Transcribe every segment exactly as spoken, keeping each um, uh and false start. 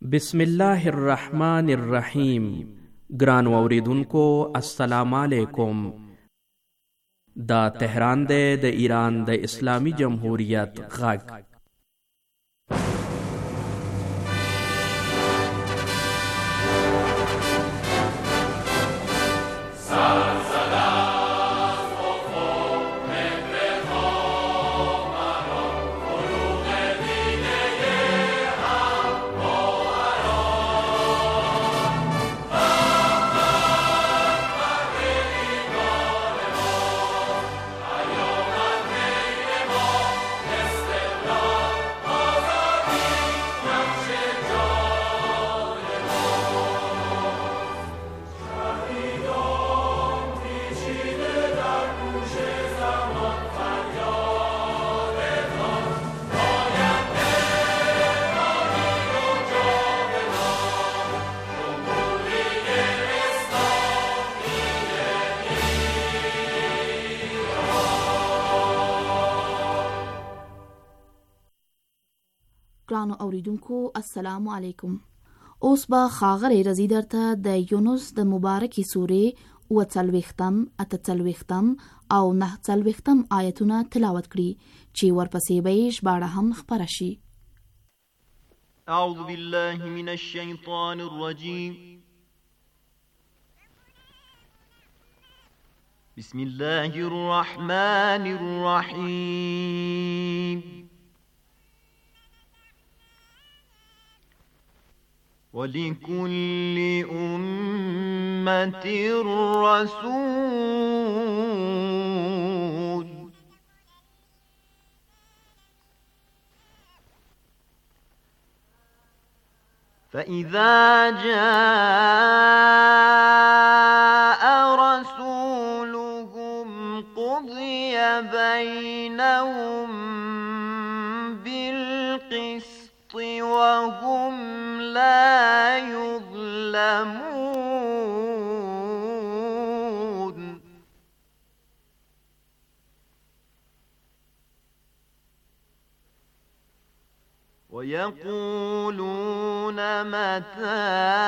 بسم الله الرحمن الرحیم. ګران اوریدونکو السلام علیکم. دا تهران دی د ایران د اسلامی جمهوریت غږ. ګرانو اوریدونکو السلام علیکم. اوس به ښاغلی رضی درته د یونس د مبارکې سورې اووه څلوېښتم، اته څلوېښتم او نهه څلوېښتم آیتونه تلاوت کړي چې ورپسې به یې ژباړه هم خپره شي. اعوذ بالله من الشیطان الرجیم. بسم الله الرحمن الرحیم. وَلِكُلِّ أُمَّةٍ رَّسُولٌ فَإِذَا جَاءَ رَسُولُهُمْ قُضِيَ بَيْنَهُم بِالْقِسْطِ وَهُمْ لا يظلمون. ويقولون متى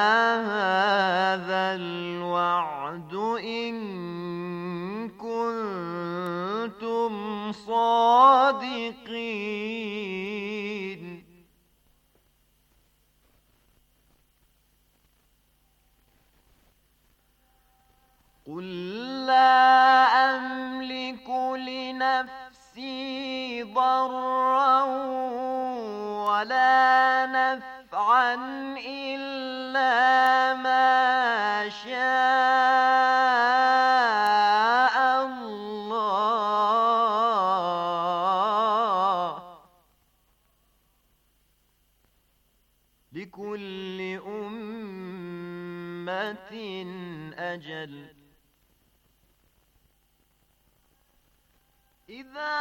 هذا الوعد إن كنتم صادقين. قل لا أملك لنفسي ضرا ولا نفعا إلا ما شاء الله. لكل أمة أجل. إذا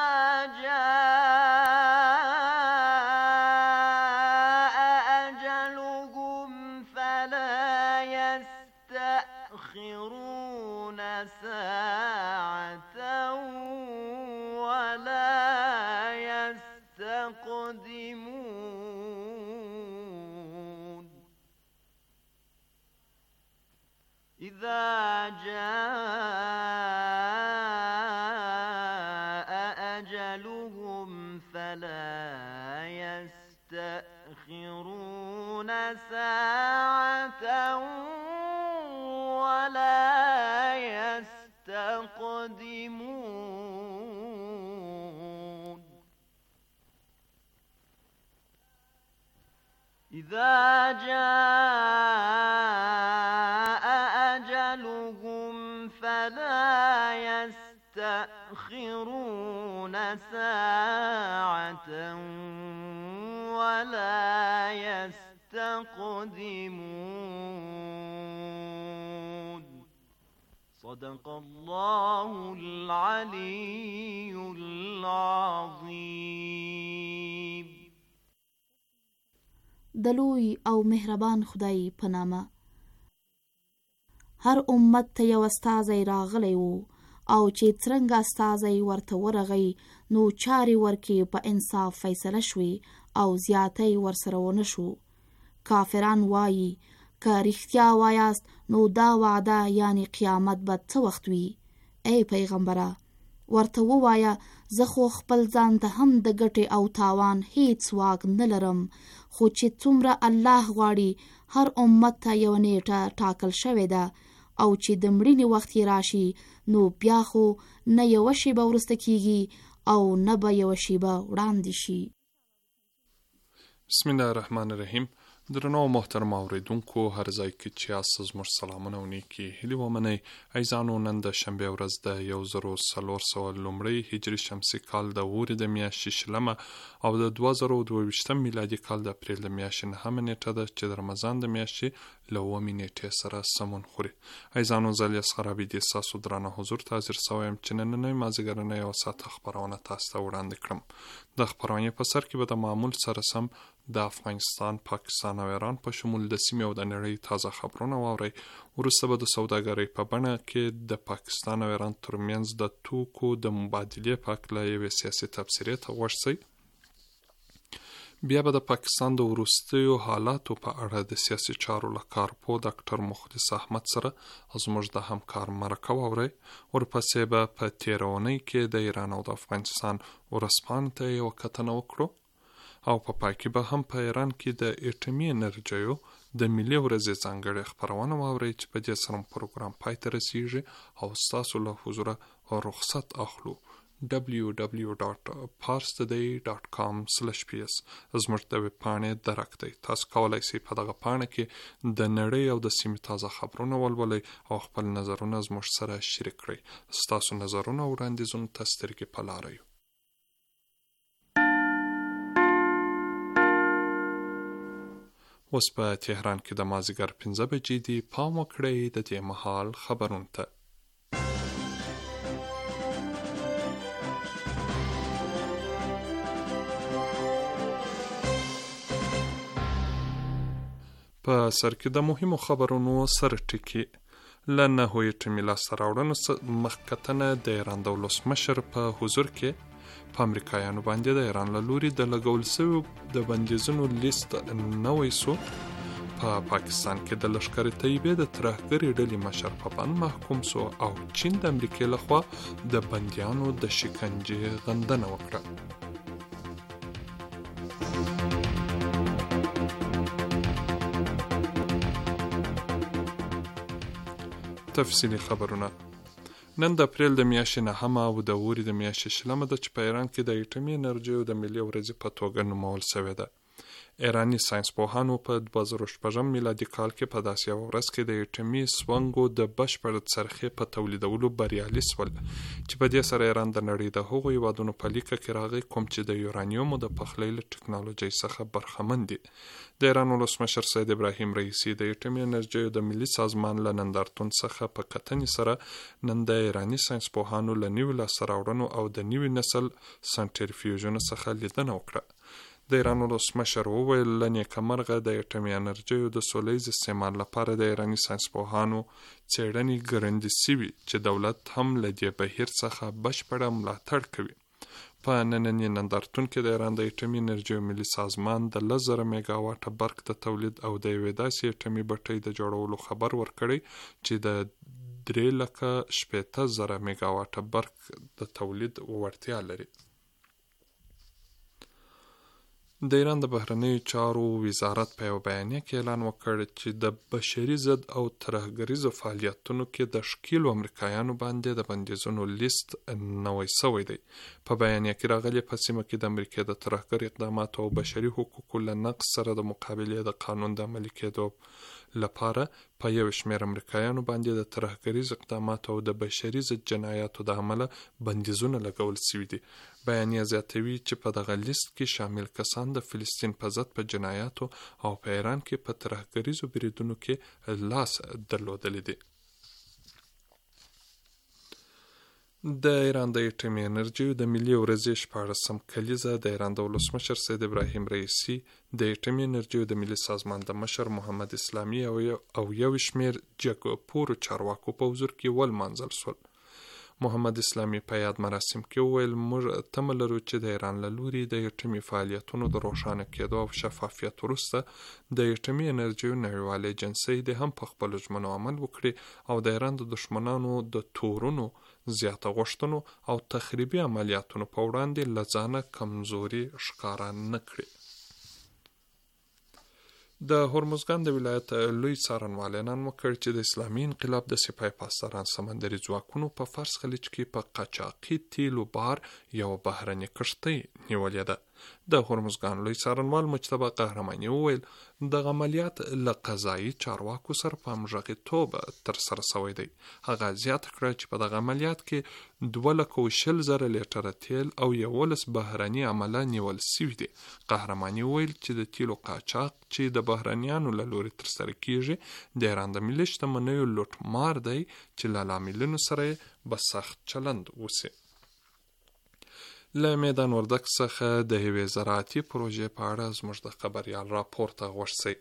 جاء أجلهم فلا يستأخرون ساعة ولا يستقدمون. إذا جاء أجلهم فلا يستأخرون ساعة ولا يستقدمون. إذا جاء أجلهم فلا يستأخرون ساعة ولا يستقدمون. صدق الله العلي العظيم. د لوی او مهربان خدای په نامه. هر امت ته یو استازی راغلی و او چې څرنګه استازی ورته ورغی نو چارې ورکې په انصاف فیصله شوې او زیاتی ورسره ونه شو. کافران وایي که رښتیا وایاست نو دا وعده یعنی قیامت به څه وخت وي؟ ای پیغمبره ورته ووایه زه خو خپل ځان ته هم د ګټې او تاوان هیڅ واک نه لرم، خو چې څومره الله غواړي هر امت ته یو نیټه ټاکل شوې ده او چې د مړینې وخت یې راشي نو بیا خو نه یوه شیبه وروسته کیږي او نه به یوه شیبه وړاندې شي. بسم الله الرحمن الرحیم. درنو محترم اوریدونکو هر ځای کې چې یاست زموږ سلامونه او نیکې هیلې ومنئ. عزیزانو نن د شنبې ورځ د یو زرو څلور سوه لومړی هجري شمسي کال د اورې د میاشتې شلمه او د دوه زره دوه ویشتم میلادي کال د اپریل د میاشتې نهمه نیټه ده چې د رمضان د میاشتې له اوومې نیټې سره سمون خوري. عزیزانو زه الیاس خرابیدي ستاسو درانه حضور ته حاضر سوی یم چې نننۍ مازدیګرنۍ یوه ساعته خپرونه تاسو ته وړاندې کړم. د خپرونې په سر کې به د معمول سره سم د افغانستان، پاکستان او ایران په شمول د سیمې او د نړۍ تازه خبرونه واورئ. وروسته به د سوداګرۍ په بڼه کې د پاکستان او ایران ترمنځ د توکو د مبادلې په هکله یوې سیاسي تبصرې ته غوږ شئ. بیا به د پاکستان د وروستیو حالاتو په اړه د سیاسي چارو له کارپوه ډاکټر مخلص احمد سره زموږ د همکار مرکه واورئ. ورپسې به په تېره اونۍ کې د ایران او د افغانستان ورځپاڼې ته یوه کتنه وکړو او په پای کې به هم په ایران کې د اټومي انرژیو د ملي ورځې ځانګړې خپرونه واورئ چې په دې سره پروګرام پای ته رسیږي او ستاسو له حضوره رخصت اخلو. دبلیو دبلیو ډاټ پارس ټوډی ډاټ کام سلیش پی اس زموږ د ویب پاڼې درک دی. تاسو کولی شئ په دغه پاڼه کې د نړۍ او د سیمې تازه خبرونه ولولئ او خپل نظرونه زموږ سره شریک کړئ. ستاسو نظرونه او وړاندیزونو ته سترګې په لاره یو. اوس په تهران کې د مازدیګر پنځه بجې دي. پام وکړئ د دې مهال خبرونو ته. په سر کې د مهمو خبرونو سر ټکي. له نهو اټومي لاسته راوړنو مخکتنه د ایران د ولسمشر په حضور کې په امریکایانو باندې د ایران له لوري د لګول شویو د بندیزونو لیست نوی سو. په پاکستان کې د لښکر طیبې د ترهګرې ډلې مشر په بند محکوم سو او چین د امریکې لخوا د بندیانو د شکنجې غندنه وکړه. تفصیلی خبرونه. نن د اپریل د میاشتې نهمه او د اوري د میاشتې شلمه ده چې په ایران کې د اټومي انرژیو د ملي ورځې په توګه نومول شوې ده. ایرانی ساینس پوهانو په دوه زره شپږم میلادي کال کې په داسې یوه ورځ کې د اټومي سونګو د بشپړ څرخې په تولیدولو بریالي شول چې په دې سره ایران د نړۍ د هغو هیوادونو په لیکه کې راغی کوم چې د یورانیومو د پخلي له ټکنالوژۍ څخه برخمن دي. د ایران ولسمشر سید ابراهیم رئیسی د اټومي انرژیو د ملي سازمان له نندارتون څخه په کتنې سره نن د ایرانی ساینس پوهانو له نوي لاسته راوړنو او د نوي نسل سنټریفیوژونو څخه لیدنه وکړه. د ایران ولسمشر وویل له نیکمرغه د اټومي انرژیو د سولیز استعمال لپاره د ایرانی ساینس پوهانو څېړنې ګړندې شوي چې دولت هم له دې بهیر څخه بشپړه ملاتړ کوي. په ننني نندارتون کې د ایران د اټومي انرژیو ملي سازمان د لس زره میګاواټه برق د تولید او د یوې داسې اټومي بټۍ د جوړولو خبر ورکړی چې د درې لکه شپېته زره میګاواټه برق د تولید وړتیا لري. د ایران د بهرنیو چارو وزارت په یو بیانیه کې اعلان وکړ چې د بشري ضد او ترهګریزو فعالیتونو کې د ښکیلو امریکایانو باندې د بندیزونو لیست نوی سوی دی. په بیانیه کې راغلي په سیمه کې د امریکې د ترهګر اقداماتو او بشري حقوقو له نقض سره د مقابلې د قانون د عملي کېدو لپاره په یو شمېر امریکایانو باندې د ترهګریز اقداماتو او د بشري ضد جنایاتو د عمله بندیزونه لګول شوي دي. بیانیه زیاتوي چې په دغه لیست کې شامل کسان د فلسطین په ضد په جنایاتو او په ایران کې په ترهګریزو بریدونو کې لاس درلودلی دی. د ایران د اټومي انرژیو د ملي ورځې شپاړسم کلیزه د ایران د ولسمشر سید ابراهیم رئیسی د اټومي انرژیو د ملي سازمان د مشر محمد اسلامي او یو شمېر جګپورو چارواکو په حضور کې ولمانځل شول. محمد اسلامي په یاد مراسم کې وویل موږ تمه لرو چې د ایران له لوري د اټومي فعالیتونو د روښانه کېدو او شفافیت وروسته د اټومي انرژۍ نړیوالې ایجنسۍ د هم په خپلو ژمنو عمل وکړي او د ایران د دښمنانو د تورونو زیاته غوښتنو او تخریبي عملیاتونو په وړاندې له ځانه کمزوري ښکاره نه کړي. د هرمزګان د ولایت لوی څارنوال اعلان وکړ چې د اسلامي انقلاب د سپاه پاسداران سمندري ځواکونو په فارس خلیج کې په قاچاقي تیلو بار یو بهرنۍ کښتۍ نیولې ده. د هرمزګان لوی څارنوال مجتبی قهرماني وویل دغه عملیات له قضایي چارواکو سره په همغږیتوب ترسره شوی دی. هغه زیاته کړه چې په دغه عملیات کې دوه لکه و شل زره لیټره تیل او یولس بهرني عمله نیول سوي دي. قهرماني وویل چې د تیلو قاچاق چې د بهرنیانو له لوري ترسره کیږي د ایران د ملي شتمنیو لوټمار دی چې له لاملونو سره به سخت چلند وسي. له میدان وردګ څخه د یوې زراعتي پروژې په اړه زموږ د خبریال راپور ته غوږ شئ.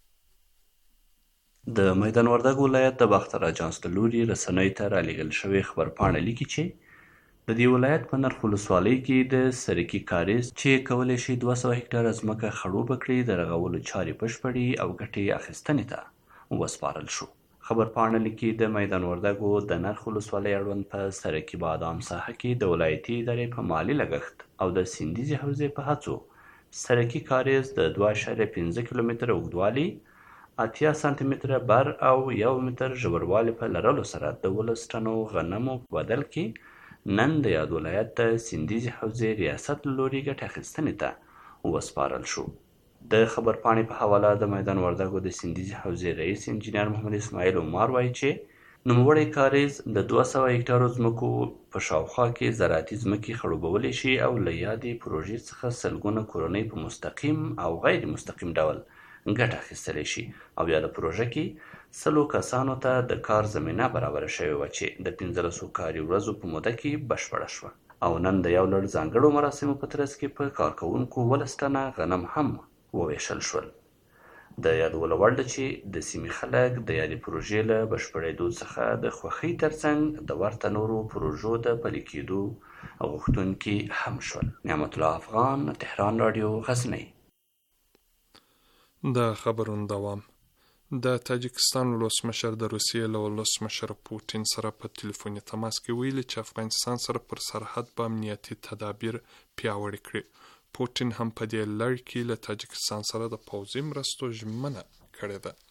د میدان وردګ ولایت د باختر اجانس له لوري رسنیو ته رالیږل شوې خبرپاڼه لیکي چې د دې ولایت په نرخ ولسوالۍ کې د سرکي کاریز چې کولی شي دوه سوه هکټاره ځمکه خړوبه کړي د رغولو چارې بشپړې او ګټې اخیستنې ته وسپارل شو. خبرپاڼه لیکي د میدان وردګو د نرخ ولسوالۍ اړوند په سرکي بادام ساحه کې د ولایتي ادارې په مالي لګښت او د سیندیزې حوزې په هڅو سرکي کاریز د دوه اعشاریه پنځه کیلومتره اوږدوالي، اتیا سانتي متره بر او یو متر ژوروالی په لرلو سره د ولس ټنو غنمو په بدل کې نن د یاد ولایت د سیندیزې حوزې ریاست له لوري ګټې اخیستنې ته وسپارل شو. د خبرپاڼې په حواله د میدان وردګو د سیندیزې حوزې رئیس انجینر محمد اسماعیل عمار وایي چې نوموړی کاریز د دوه سوه هکټارو ځمکو په شاوخوا کې زراعتي ځمکې خړوبولی شي او له یادې پروژې څخه سلګونه کورنۍ په مستقیم او غیر مستقیم ډول ګټه اخیستلی شي او بیا د پروژه کې سلو کسانو ته د کار زمینه برابره شوې وه چې د پنځلسو کاري ورځو په موده کې بشپړه شوه او نن د یو لړ ځانګړو مراسمو په ترڅ کې په کارکوونکو ولس ټنه غنم هم وویشل شول. د یادولو وړ ده چې د سیمې خلک د یادې پروژې له بشپړېدو څخه د خوښۍ ترڅنګ د ورته نورو پروژو د پلي کېدو غوښتونکي هم شول. نعمت الله افغان، تهران رادیو، غزنی. د خبرونو دوام. د تاجکستان ولسمشر د روسیې له ولسمشر پوټین سره په تلیفوني تماس کې ویلي چې افغانستان سره پر سرحد به امنیتي تدابیر پیاوړي کړي. پوټین هم په دې لړ کې له تاجکستان سره د پوځي مرستو ژمنه کړې ده.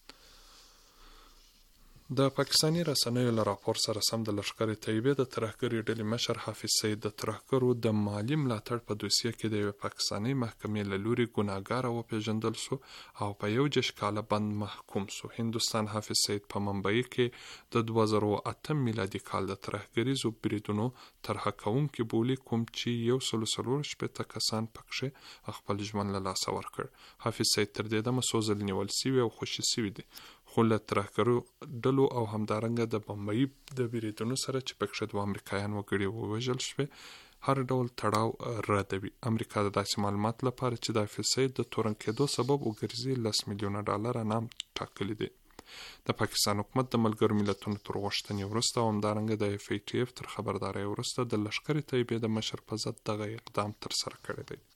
د پاکستاني رسنیو له راپور سره سم د لښکر طیبې د ترهګرۍ ډلې مشر حافظ سعید د ترهګرو د مالي ملاتړ په دوسیه کې د یوې پاکستاني محکمې له لوري ګناهګاره وپېژندل سو او په یو جش کاله بند محکوم سو. هندوستان حافظ سعید په ممبئی کې د دوه زره او اته میلادي کال د ترهګریزو بریدونو طرحه کوونکي بولي، کوم چې یو سل څلور شپېته کسان پکښې خپل ژوند له لاسه ورکړ. حافظ سعید تر دې دمه څو ځل نیول سوي او خوشي سوي دي، خو له ترهګرو ډلو او همدارنګه د بمبئی د بریدونو سره چې پکښې دوه امریکایان وګړي ووژل شوي هر ډول تړاو ردوي. امریکا د داسې معلومات لپاره چې د حافظ سعید د تورن کېدو سبب وګرځي لس میلیونه ډالر انعام ټاکلی دی. د پاکستان حکومت د ملګرو ملتونو تر غوښتنې وروسته او همدارنګه د اف ای ټي اف تر خبردارۍ وروسته د لښکر طیبې د مشر په ضد دغه اقدام ترسره کړی دی.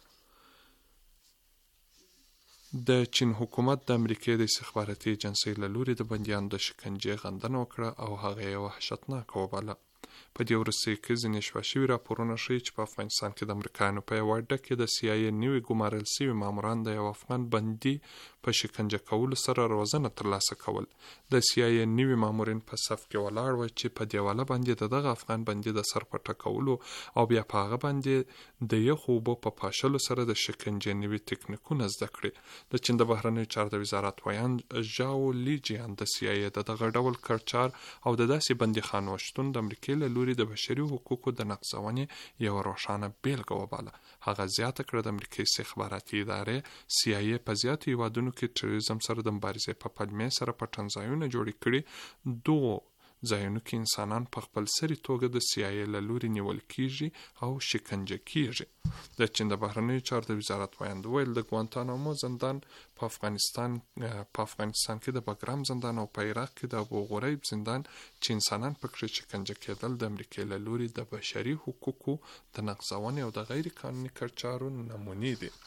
د چین حکومت د امریکې د استخباراتي ایجنسۍ له لوري د بندیانو د شکنجې غندنه وکړه او هغه یې وحشتناکه وباله. په دې وروستیو کې ځینې شوا شوي راپورونه ښیي چې په افغانستان کې د امریکایانو په یوه اډه کې د سی آی ای نوي ګمارل سوي ماموران د یو افغان بندي په شکنجه کولو سره روزنه ترلاسه کول. د سی آی ای نوي مامورین په صف کې ولاړ وو چې په دیواله باندې د دغه افغان بندي د سر په ټکولو او بیا په هغه باندې د یخو اوبو په پاشلو سره د شکنجې نوي تکنیکونه زده کړي. د چین د بهرنیو چارو د وزارت ویان ژاو لیجیان د سی آی ای د دغه ډول کړچار او د داسې بندیخانو شتون د امریکې له لوري د بشري حقوقو د نقضونې یوه روښانه بیلګه وباله. هغه زیاته کړه د امریکې استخباراتي ادارې سی آی ای په زیاتو هیوادونو کې تروریزم سره د مبارزې په پلمې سره پټنځایونه جوړ کړي. دغو ځایونو کې انسانان په خپلسري توګه د سی آی ای له لوري نیول کیږي او شکنجه کیږي. د چین د بهرنیو چارو د وزارت وایند ویل د ګوانتانامو زندان په افغانستان په افغانستان کې د بګرام زندان او په عراق کې د ابو غریب زندان چې انسانان پکې شکنجه کېدل د امریکا له لوري د بشري حقوقو د نقضونې او د غیر قانوني کړچارو نمونې دي.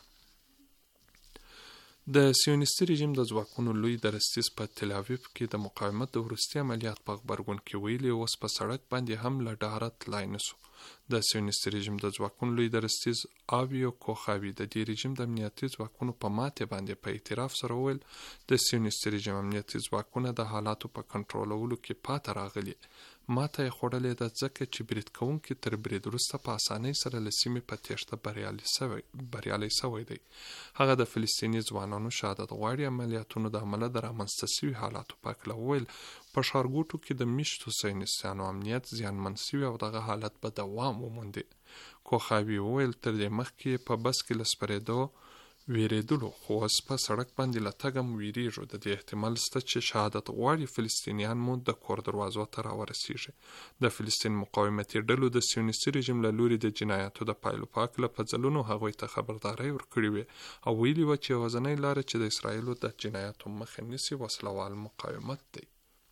د سیونیستي رژیم د ځواکونو لوی درستیز په تل اویو کې د مقاومت د وروستي عملیات په غبرګون کې ویلي اوس په سړک باندې هم له ډاره تلای نسو. د سیونیستي رژیم د ځواکونو لوی درستیز آویو کوخاوي د دې رژیم د امنیتي ځواکونو په ماتې باندې په اعتراف سره ویل د سیونیستي رژیم امنیتي ځواکونه د حالاتو په کنټرولولو کې پاتې راغلي. ماته یې خوړلې ده ځکه چې برید کوونکي تر برید وروسته په اسانۍ سره له سیمې په تېښته بریالی سوی دی. هغه د فلسطیني ځوانانو شهادت غواړي عملیاتونو د عمله د رامنځته سوي حالاتو په هکله وویل په ښارګوټو کې د میشتو صهیونیستانو امنیت زیانمن سوي او دغه حالت به دوام وموندي. کوخاوي وویل تر دې مخکې په بس کې له سپرېدو ویریدلو خو اوس په سړک باندې له تګه مو ویریږو. د دې احتمال شته چې شهادت غواړي فلسطینیان مو د کور دروازو ته راورسیږي. د فلسطین مقاومتي ډلو د سیونیستي رژیم له لوري د جنایاتو د پایلو په هکله په ځلونو هغوی ته خبرداری ورکړې وې او ویلي وه چې یوازینۍ لاره چې د اسرایلو د جنایاتو مخه نیسي وسلوال مقاومت دی.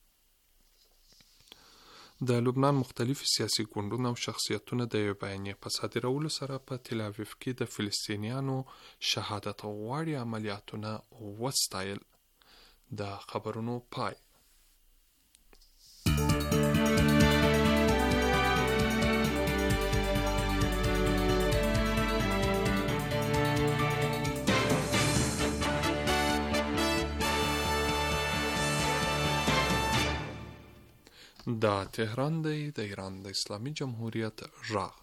د لبنان مختلفي سیاسي ګوندونه او شخصیتونه د یو بیانیې په صادرولو سره په تل اویو کې د فلسطینیانو شهادت غواړي عملیاتونه وستایل. د خبرونو پای. دا تهران دی د ایران د اسلامي جمهوریت غږ.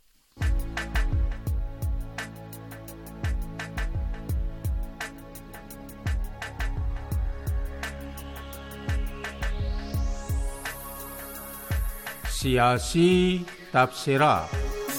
سیاسی تبصره.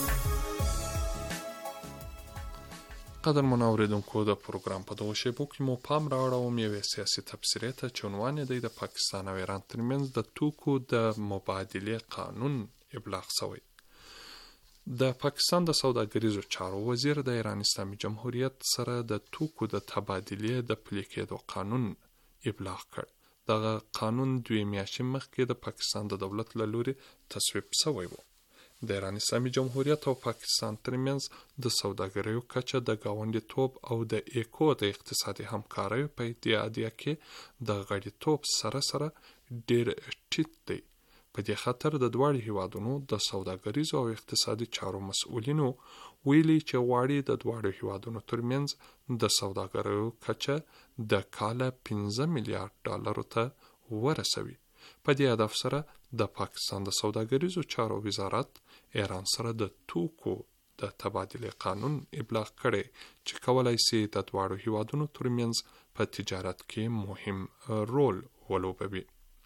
قدر منوریدونکو د پروګرام په دغه شیبو کې مو پام راوړوم یوې سیاسي تبصرې ته چې عنوان یې دی د پاکستان او ایران ترمنځ د توکو د مبادلې قانون ابلاغ شوی. د پاکستان د سوداګریزو چارو وزیر د ایران اسلامي جمهوریت سره د توکو د تبادلې د پلي کېدو قانون ابلاغ کړ. دغه قانون دوه میاشتې مخکې د پاکستان د دولت له لوري تصویب شوی و. د ایران اسلامي جمهوریت او پاکستان ترمنځ د سوداګریو کچه د ګاونډیتوب او د ایکو د اقتصادي همکاریو په اتحادیه کې د غړیتوب سره سره ډیر ټیټ دی. په دې خاطر د دواړو هیوادونو د سوداګریزو او اقتصادي چارو مسؤلینو ویلي چې غواړي د دواړو هیوادونو ترمنځ د سوداګریو کچه د کاله پنځه میلیارډ ډالرو ته ورسوي. په دې هدف سره د پاکستان د سوداګریزو چارو وزارت ایران سره د توکو د تبادلې قانون ابلاغ کړي چې کولای شي د دواړو هیوادونو ترمنځ په تجارت کې مهم رول ولوبوي.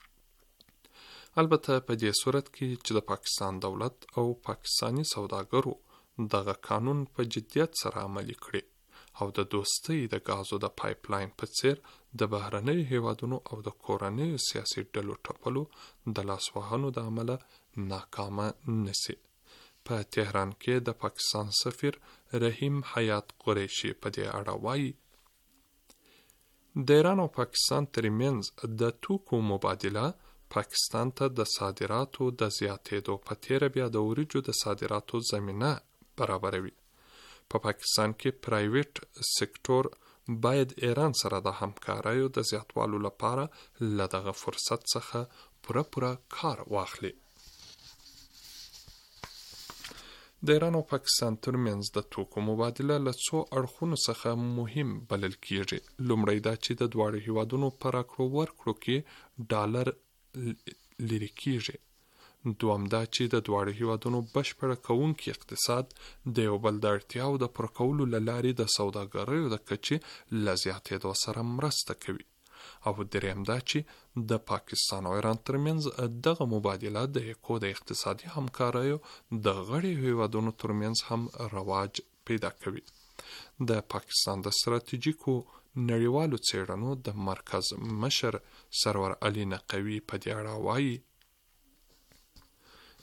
البته په دې صورت کې چې د پاکستان دولت او پاکستانی سوداګرو دغه قانون په جدیت سره عملي کړي او د دوستۍ د غازو د پایپلاین په څیر د بهرنیو هیوادونو او د کورنیو سیاسي ډلو ټپلو د لاسوهنو د عمله ناکامه نسی. په تهران کې د پاکستان سفیر رحیم حیات قریشي په دې اړه وایي د ایران او پاکستان ترمنځ د توکو مبادله پاکستان ته د صادراتو د زیاتېدو په تیره بیا د وریجو د صادراتو زمینه برابروي. په پا پاکستان کې پرایویټ سکتور باید ایران سره د همکاریو د زیاتوالو لپاره له دغه فرصت څخه پوره پوره کار واخلي. د ایران او پاکستان ترمنځ د توکو مبادله له څو اړخونو څخه مهم بلل کیږي. لومړی دا چې د دواړو هیوادونو په راکړو ورکړو کې ډالر لري کیږي. دوم دا چې د دواړو هیوادونو بشپړه کوونکی اقتصاد د یو بل د اړتیاو د پوره کولو له لارې د سوداګریو د کچې له زیاتېدو سره مرسته کوي. او دریم دا چې د پاکستان او ایران ترمنځ دغه مبادله د یکو د اقتصادي همکاریو د غړي هیوادونو ترمنځ هم رواج پیدا کوي. د پاکستان د ستراتیژیکو نړیوالو څېړنو د مرکز مشر سرور علي نقوي په دې اړه وایي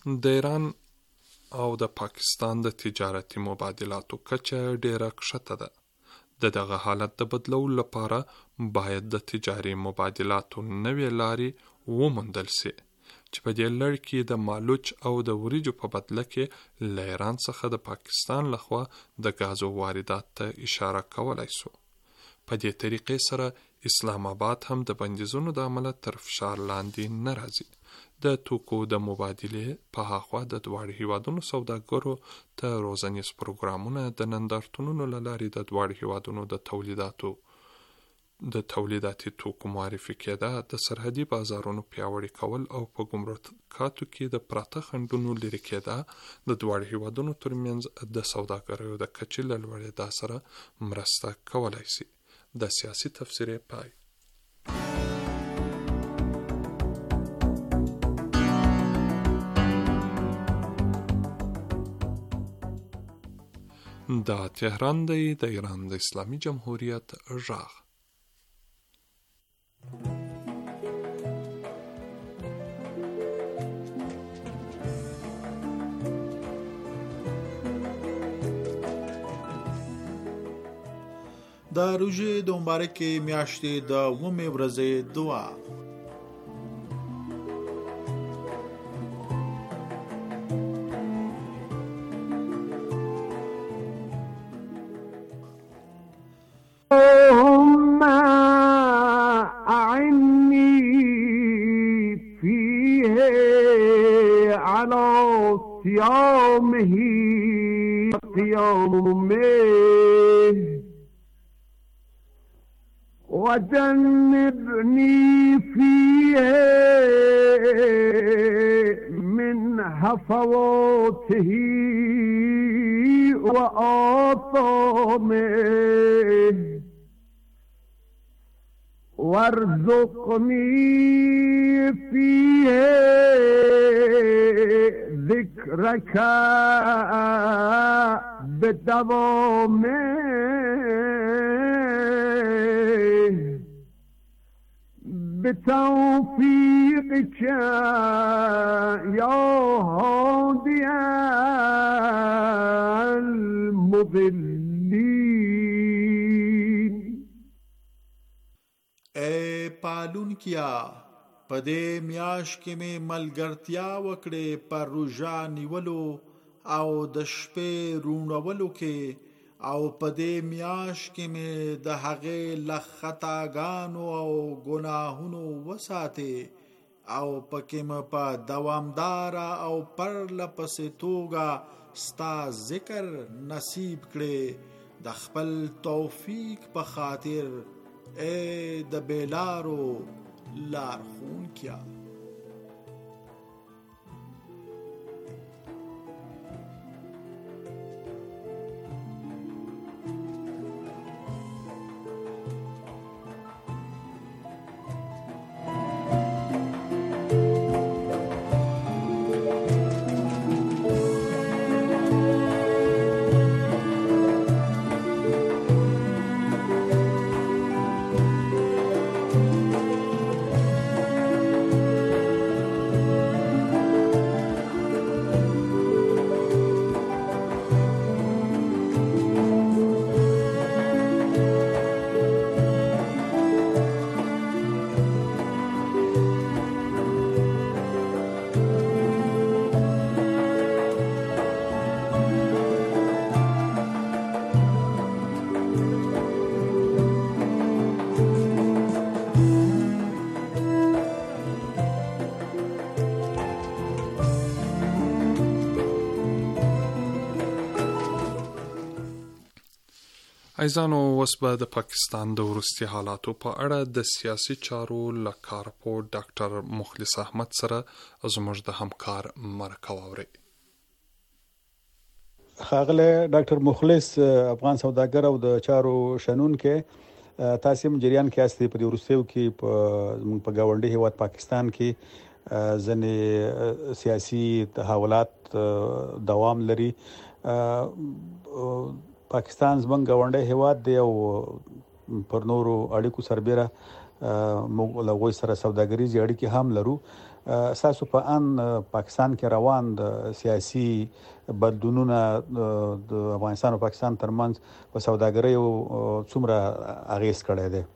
د ایران او د پاکستان د تجارتي مبادلاتو کچه ډیره کښته ده. د دغه حالت د بدلولو لپاره باید د تجاري مبادلاتو نوې لارې وموندل سي چې په دې لړ کې د مالوچ او د وریجو په بدله کې له ایران څخه د پاکستان لخوا د غازو واردات ته اشاره کولای سو. په دې طریقې سره اسلام آباد هم د بندیزونو د عمله تر فشار لاندې نه راځي. د توکو د مبادلې په هاخوا د دواړو هیوادونو سوداګرو ته روزنیز پروګرامونه د نندارتونونو له لارې د دواړو هیوادونو د تولیداتو د تولیداتي توکو معرفي کېده، د سرحدي بازارونو پیاوړي کول او په ګمرکاتو کې د پراته خنډونو لرې کېده د دواړو هیوادونو ترمنځ د سوداګریو د کچې له لوړېدا سره مرسته کولای شي. د سیاسي تفسیر پای. دا تهران دی، د ایران د اسلامي جمهوریت غږ. د روژې د مبارکې میاشتې د اوومې ورځې دعا. اللهم أعني فيه على صيامه قيامه وجنبني فيه من هفواته وآثامه وارزقني فيه ذكرك بدوامه بتوفيقك يا هادي المضلين. اے پالون کیا پدې میاش کې مې ملګرتیا وکړې پر روژا نیولو او د شپې رونولو کې، او پدې میاش کې مې د هغې له خطاګانو او ګناهونو وساتې، او پکې مې په دوامداره او پرله پسې توګه ستا ذکر نصیب کړې. د خپل توفیق په خاطر اے د بیلارو لارښون کیا. ایزانو اوس به د پاکستان د وروستي حالاتو په اړه د سیاسي چارو له کارپوه ډاکټر مخلص احمد سره زموږ د همکار مرکه واورئ. ښاغلی ډاکټر مخلص، افغان سوداګر او د چارو شنون کې تاسو هم جریان کې یاستئ په دې وروستیو کې په زموږ په ګاونډي هیواد پاکستان کې ځینې سیاسي تحولات دوام لري. پاکستان زموږ ګاونډی هیواد دی او پر نورو اړیکو سربیره موږ له غوي سره سوداګریزي اړیکې هم لرو. اساسو په ان پاکستان کې روان د سیاسي بدلونونه د افغانستان او پاکستان ترمنځ په سوداګرۍ او څومره اغیز کړی دی؟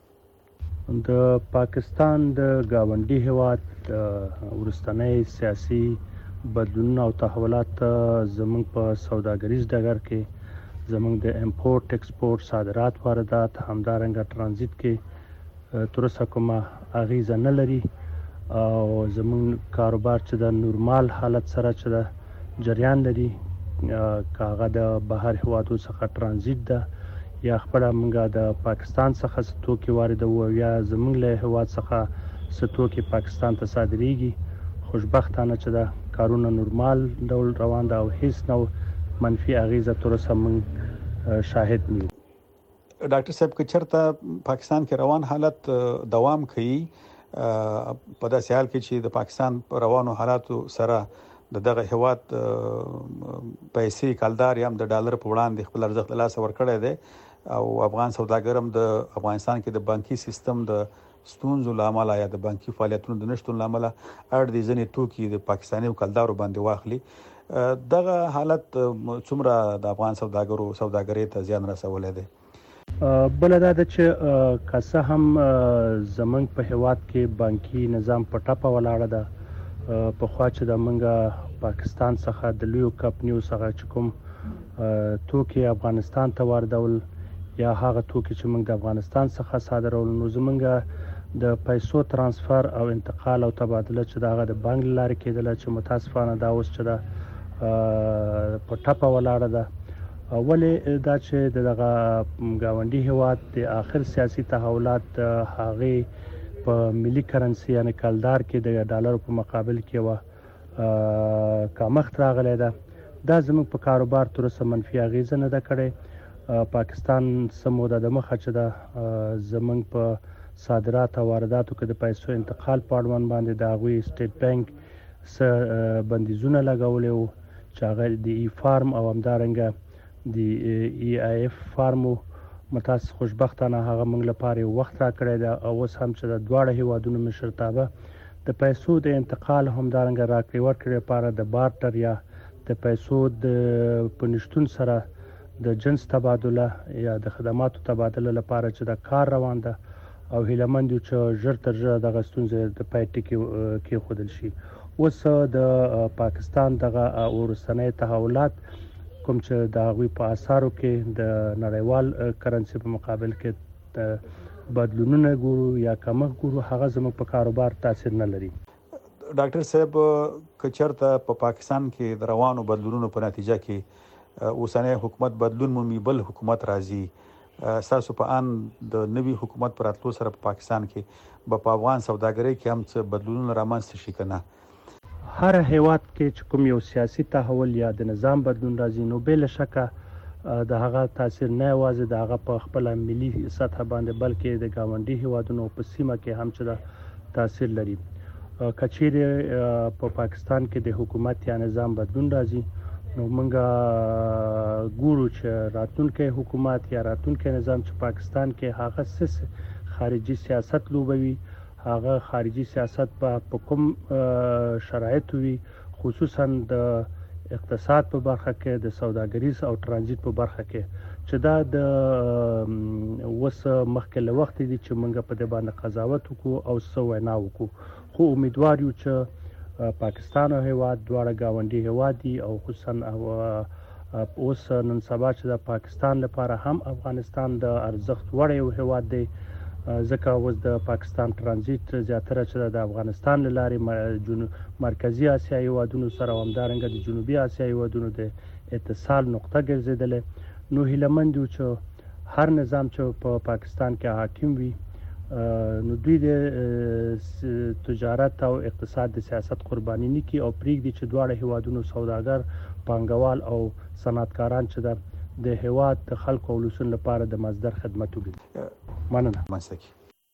د پاکستان د گاونډي هیواد ورستنی سیاسي بدلونونه او تحولات زموږ په سوداګریز ډګر کې زموږ د امپورټ ایکسپورټ صادرات واردات همدارنګه ترانزیت کې تر اوسه کومه اغیزه نه لري او زموږ کاروبار چې د نورمال حالت سره چې د جریان لري کاغه د بهر هیوادو څخه ترانزیت ده یا خپل موږ د پاکستان څخه ستوکي واردو یا زموږ له هیواد څخه ستوکي پاکستان ته صادریږي. خوشبختانه چې د کارونه نورمال ډول روان ده او هیڅ نو منفي اغیزه تر اوسه موږ شاهد نه یو. ډاکټر صاحب که چېرته پاکستان کې روان حالت دوام کوي په داسې حال کې چې د پاکستان روانو حالاتو سره د دغه هیواد پیسې کلدار هم د ډالر په وړاندې خپل ارزښت له لاسه ورکړی دی او افغان سوداګر هم د افغانستان کې د بانکي سیستم د ستونزو له امله یا د بانکي فعالیتونو د نشتون له امله اړ دي ځینې توکي د پاکستاني کلدارو باندې واخلي. دغه حالت څومره د افغان سوداګرو سوداګرۍ ته زیان رسولی دی؟ بل دا ده چې که څه هم زمونږ په هیواد کې بانکي نظام په ټپه ولاړه ده پخوا چې د موږ پاکستان څخه د لویو کمپنیو څخه چې کوم توکي افغانستان ته واردول یا هغه توکي چې موږ د افغانستان څخه صادرول نو زمونږ د پیسو ترانسفر او انتقال او تبادله چې د هغه د بانک له لارې کېدله چې متاسفانه دا اوس چې ده په ټپه ولاړه ده. ولې دا چې دغه گاونډي هیواد د آخر سیاسي تحولات هغه په ملي کرنسي یعنی کلدار کې د ډالر په مقابل کې و کمښت راغلی ده. دا زموږ په کاروبار تر اوسه منفي اغیزه نه ده کړې. پاکستان څه موده د مخه چې ده زموږ په صادرات او وارداتو کې د پیسو انتقال په اړوند باندې د هغوی سټیټ بانک څه بندیزونه لګولي وو چې هغه د ای فارم او همدارنګه د ای آی اف فارمو متاسف خوشبختانه هغه موږ لپاره یو وخت راکړی دی او اوس هم چې د دواړه هیوادونو مشرتابه د پیسو د انتقال همدارنګه راکړې ورکړې لپاره د بارټر یا د پیسو د په نشتون سره د جنس تبادله یا د خدماتو تبادله لپاره چې د کار روان ده او هیلهمند یو چې ژر تر ژره دغه ستونزې د پای ټکي کېښودل شي. اوس د پاکستان دغه وروستنی تحولات کوم چې د هغوی په اثارو کې د نړیوال کرنسي په مقابل کې د بدلونونه ګورو یا کمښت ګورو هغه زموږ په کاروبار تاثیر نه لري. ډاکټر صاحب که چېرته په پاکستان کې د روانو بدلونونو په نتیجه کې اوسنی حکومت بدلون مومي بل حکومت راځي ستاسو په ان د نوي حکومت پر راتلو سره په پاکستان کې به په افغان سوداګرۍ کې هم څه بدلونونه رامنځته شي که نه؟ هر هیواد کې چې کوم یو سیاسي تحول یا د نظام بدلون راځي نو بې له شکه د هغه تاثیر نه یوازې د هغه په خپله ملي سطحه باندې بلکې د ګاونډي هیوادونو په سیمه کې هم چې د تاثیر لري. که چیرې په پاکستان کې د حکومت یا نظام بدلون راځي نو موږ ګورو چې راتلونکی حکومت یا راتلونکی نظام چې پاکستان کې هغه څه خارجي سیاست لوبوي هغه خارجي سیاست په کوم شرایطو وي خصوصا د اقتصاد په برخه کې د سوداګریز او ترانزیت په برخه کې چې دا د اوس مخکې له وخته دي چې موږ په دې باندې قضاوت وکړو او څه وینا وکړو. خو امیدوار یو چې پاکستان او هیواد دواړه ګاونډي هیواد دي او خصوصا اوس نن سبا چې د پاکستان لپاره هم افغانستان د ارزښت وړ یو هیواد دی ځکه اوس د پاکستان ترانزیت زیاتره چې د افغانستان له لارې مرکزي اسیا هیوادونو سره او همدارنګه د جنوبي اسیا هیوادونو د اتصال نقطه ګرځېدلې. نو هیلهمند یو چې هر نظام چې په پاکستان کې حاکم وي نو دوی د تجارت او اقتصاد د سیاست قرباني نه کړي او پرېږدي چې دواړه هیوادونو سوداګر پانګوال او صنعتکاران چې د د هیواد د خلکو او ولسونو لپاره د مصدر خدمت وکړي. مننه. منسکی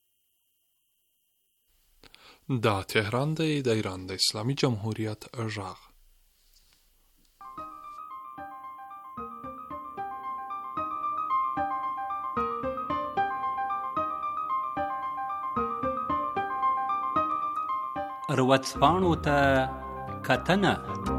دا تهران دی د ایران د اسلامي جمهوریت غږ. ورځپاڼو ته کتنه.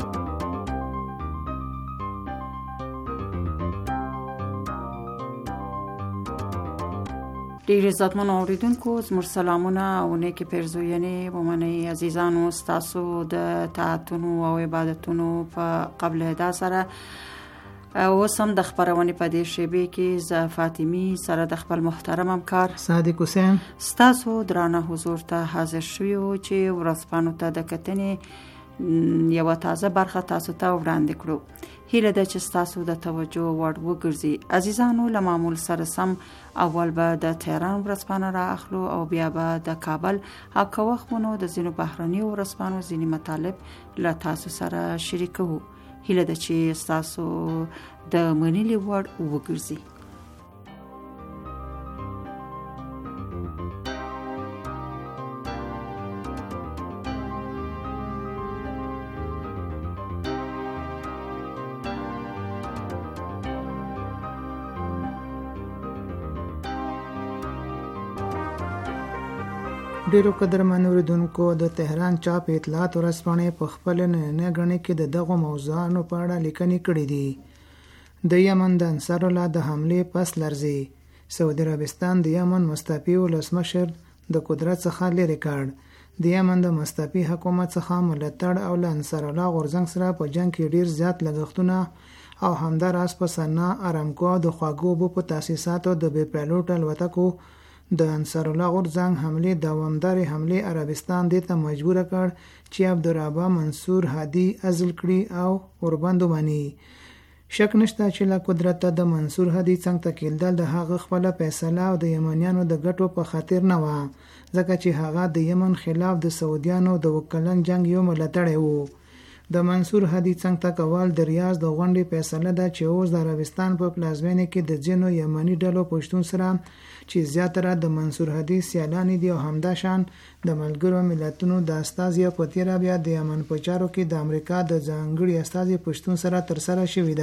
ډیر عزتمن اوریدونکو زموږ سلامونه او نیکی پیرزوینې ومنئ. عزیزانو، ستاسو د طاعتونو او عبادتونو په قبل ادا سره اوس هم د خپرونې په دې شیبې کې زه فاطمي سره د خپل محترم همکار صادق حسین ستاسو درانه حضور ته حاضر شویو چې ورځپاڼو ته د کتنې یوه تازه برخه تاسو ته وړاندې کړو. هیله ده چې ستاسو د توجه وړ وګرځي. عزیزانو، له معمول سره سم اول به د تهران ورځپاڼه را اخلو او بیا به د کابل او که وخت مو د ځینو بهرنیو ورځپاڼو ځینې مطالب له تاسو سره شریکوو. هیله ده چې ستاسو د منلي وړ وګرځي. ډیرو قدرمنو اوریدونکو، د تهران چاپ اطلاعات ورځپاڼې په خپل نننۍ غڼې کې د دغو موضوعاتو په اړه لیکنې کړې دي. د یمن د انصارالله د حملې پس لرزي. سعودي عربستان د یمن مستعفي ولسمشر د قدرت څخه لرې کړ. د یمن د مستعفي حکومت څخه ملاتړ او له انصارالله غورځنګ سره په جنگ کې ډیر زیات لګښتونه او همداراز په صنعا، ارامکو او د خواږه اوبو په تاسیساتو د بې پیلوټ الوتکو د انصارالله غورځنګ حملې دوامدارې حملې عربستان دې ته مجبور کړ چې عبدالربه منصور هادي عزل کړي او ورباندې ومني. شک نشته چې له قدرت د منصور هادي څنګ ته کېدل د هغه خپله فیصله او د یمنیانو د ګټو په خاطر نه وه، ځکه چې هغه د یمن خلاف د سعودیانو د اوه کلن جنګ یو ملاتړی و. د منصور هادي څنګ ته کول د ریاض د غونډې فیصله ده چې اوس د عربستان په پلازمینه کې د ځینو یمني ډلو په شتون سره چې زیاتره د منصور هادي سیالانې دي او همداشان د ملګرو ملتونو د استازي په تیره بیا د یمن په چارو کې د امریکا د ځانګړي استازي په شتون سره ترسره شوې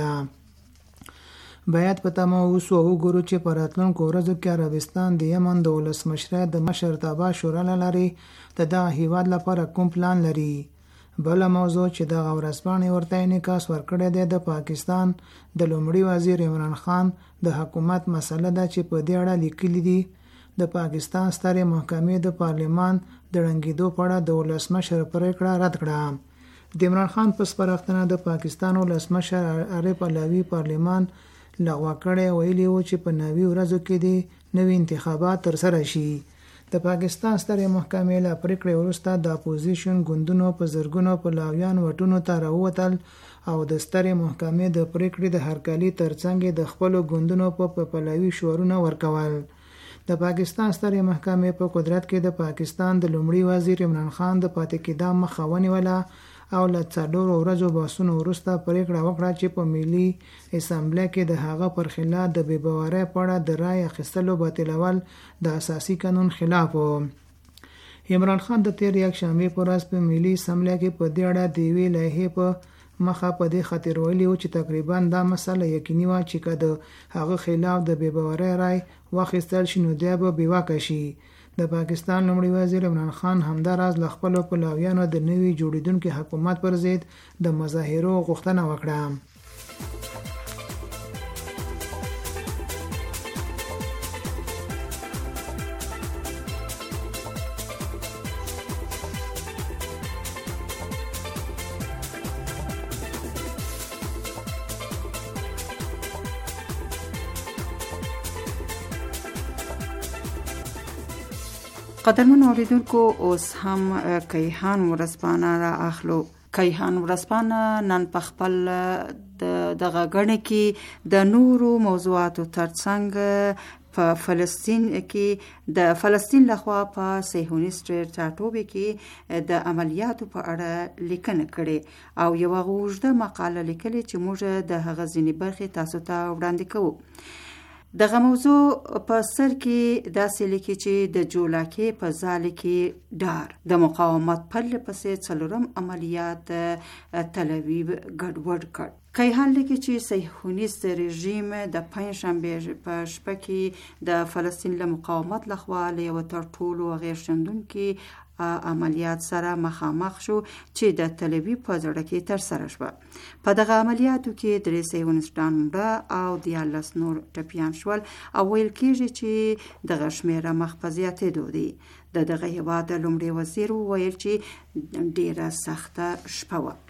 ده. باید په تمه اوسو او وګورو چې په راتلونکو ورځو کې عربستان د یمن د ولسمشر د مشرتابه شورا له لارې د دغه هیواد لپاره کوم پلان لري. بله موضوع چې دغه ورځپاڼې ورته انعکاس ورکړی دی د پاکستان د لومړي وزیر عمران خان د حکومت مسله ده چې په دې اړه لیکلي دي د پاکستان سترې محکمې د پارلمان د ړنګېدو په اړه د ولسمشر پرېکړه رد کړه. د عمران خان په سپارښتنه د پاکستان ولسمشر عارف علوي پارلمان لغوه کړی، ویلي و چې په نوي ورځو کې د نوي انتخابات ترسره شي. د پاکستان سترې محکمې له پرېکړې وروسته د اپوزیشن ګوندونو په زرګونو پلاویان وټونو ته راووتل او د سترې محکمې د پرېکړې د هرکلي ترڅنګ د خپلو ګوندونو په پلاوي شعارونه ورکول. د پاکستان سترې محکمې په قدرت کې د پاکستان د لومړي وزیر عمران خان د پاتې کېدا مخه ونیوله او له څلورو ورځو بحثونو وروسته پرېکړه وکړه چې په ملي اسامبلې کې د هغه پر خلاف د بې باورۍ په اړه د رایې اخیستلو باطلول د اساسي قانون خلاف و. عمران خان د تېر یکشنبې په ورځ په ملي اسامبلې کې په دې اړه د یوې لایحې په مخه په دې خاطر ویلي و چې تقریبا دا مسله یقیني وه چې که د هغه خلاف د بې باورۍ رای واخیستل شي نو دی به بېواکه شي. د پاکستان لومړي وزیر عمران خان همداراز له خپلو پلاویانو د نوي جوړېدونکي حکومت پر ضد د مظاهرو غوښتنه وکړه. قدرمن اوریدونکو، اوس هم کیهان ورځپاڼه را اخلو. کیهان ورځپاڼه نن په خپل دغه غڼې کې د نورو موضوعاتو ترڅنګ په فلسطین کې د فلسطین لخوا په صهیونیست ټاټوبې کې د عملیاتو په اړه لیکنه کړې او یوه اوږده مقاله لیکلې چې موږ د هغه ځینې برخې تاسو ته وړاندې کوو. دغه موضوع په سر کې داسې لیکي چې د جولاکې په ځاله کې ډار د مقاومت پرله پسې څلورم عملیات تل اویو ګډوډ کړ. کیهان لیکي چې صهیونیست رژیم د پنجشنبې په شپه کې د فلسطین له مقاومت لخوا له یوه تر ټولو غیر شندونکي عملیات سره مخامخ شو چې د تل اویو په زړه کې ترسره شوه. په دغه عملیاتو کې درې صهیونیستان مړه او دیارلس نور ټپیان شول او ویل کېږي چې دغه شمېره مخ په زیاتېدو دی. د دغه هېواد لومړي وزیر وویل چې ډېره سخته شپه وه.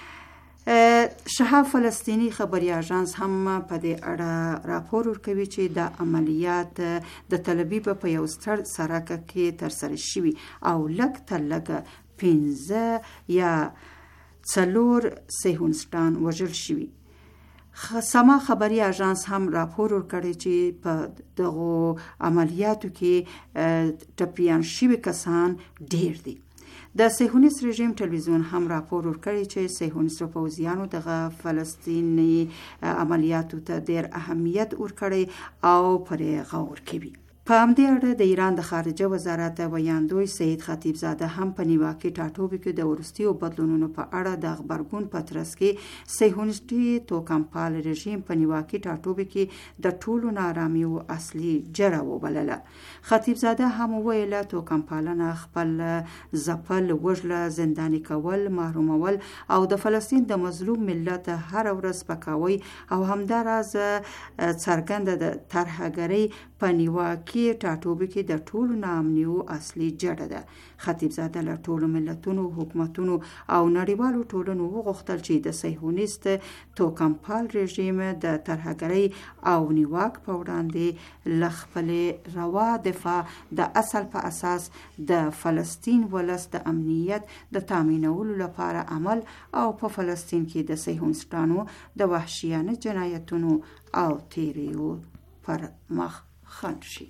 شهاب فلسطینی خبري اژانس هم په دې اړه راپور ورکوي چې د عملیات د تل اویو په یو ستر سړک کې ترسره شوي او لږ تر لږه پنځه یا څلور صهیونیستان وژل شوي. سما خبري اژانس هم راپور ورکړی چې په دغو عملیاتو کې ټپیان شوي کسان ډیر دي. د صهیونیست رژیم ټلویزیون هم راپور ورکړی چې صهیونیستو پوځیانو دغه فلسطیني عملیاتو ته ډیر اهمیت ورکړی او پرې غور کوي. په همدې اړه د ایران د خارجه وزارت ویاندوی سید خطیبزاده هم په نیواکي ټاټوبي کې د وروستیو بدلونونو په اړه د غبرګون په ترڅ کې صهیونیستي توکمپال رژیم په نیواکي ټاټوبي کې د ټولو نارامیو اصلي جره وبلله. خطیبزاده هم وویله توکمپالنه خپل ځپل، وژله، زنداني کول، محرومول او د فلسطین د مظلوم ملت هر ورځ سپکاوی او همداراز څرګنده د ترهګرۍ په نیواکي ټاټوبي کې د ټولو ناامنیو اصلي جډه ده. خطیبزاده له ټولو ملتونو، حکومتونو او نړیوالو ټولنو وغوښتل چې د صهیونیست توکمپال رژیم د ترهګرۍ او نیواک په وړاندې له خپلې روا دفاع د اصل په اساس د فلسطین ولس د امنیت د تامینولو لپاره عمل او په فلسطین کې د صهیونیستانو د وحشیانه جنایتونو او تیریو پر مخ خنډ شي.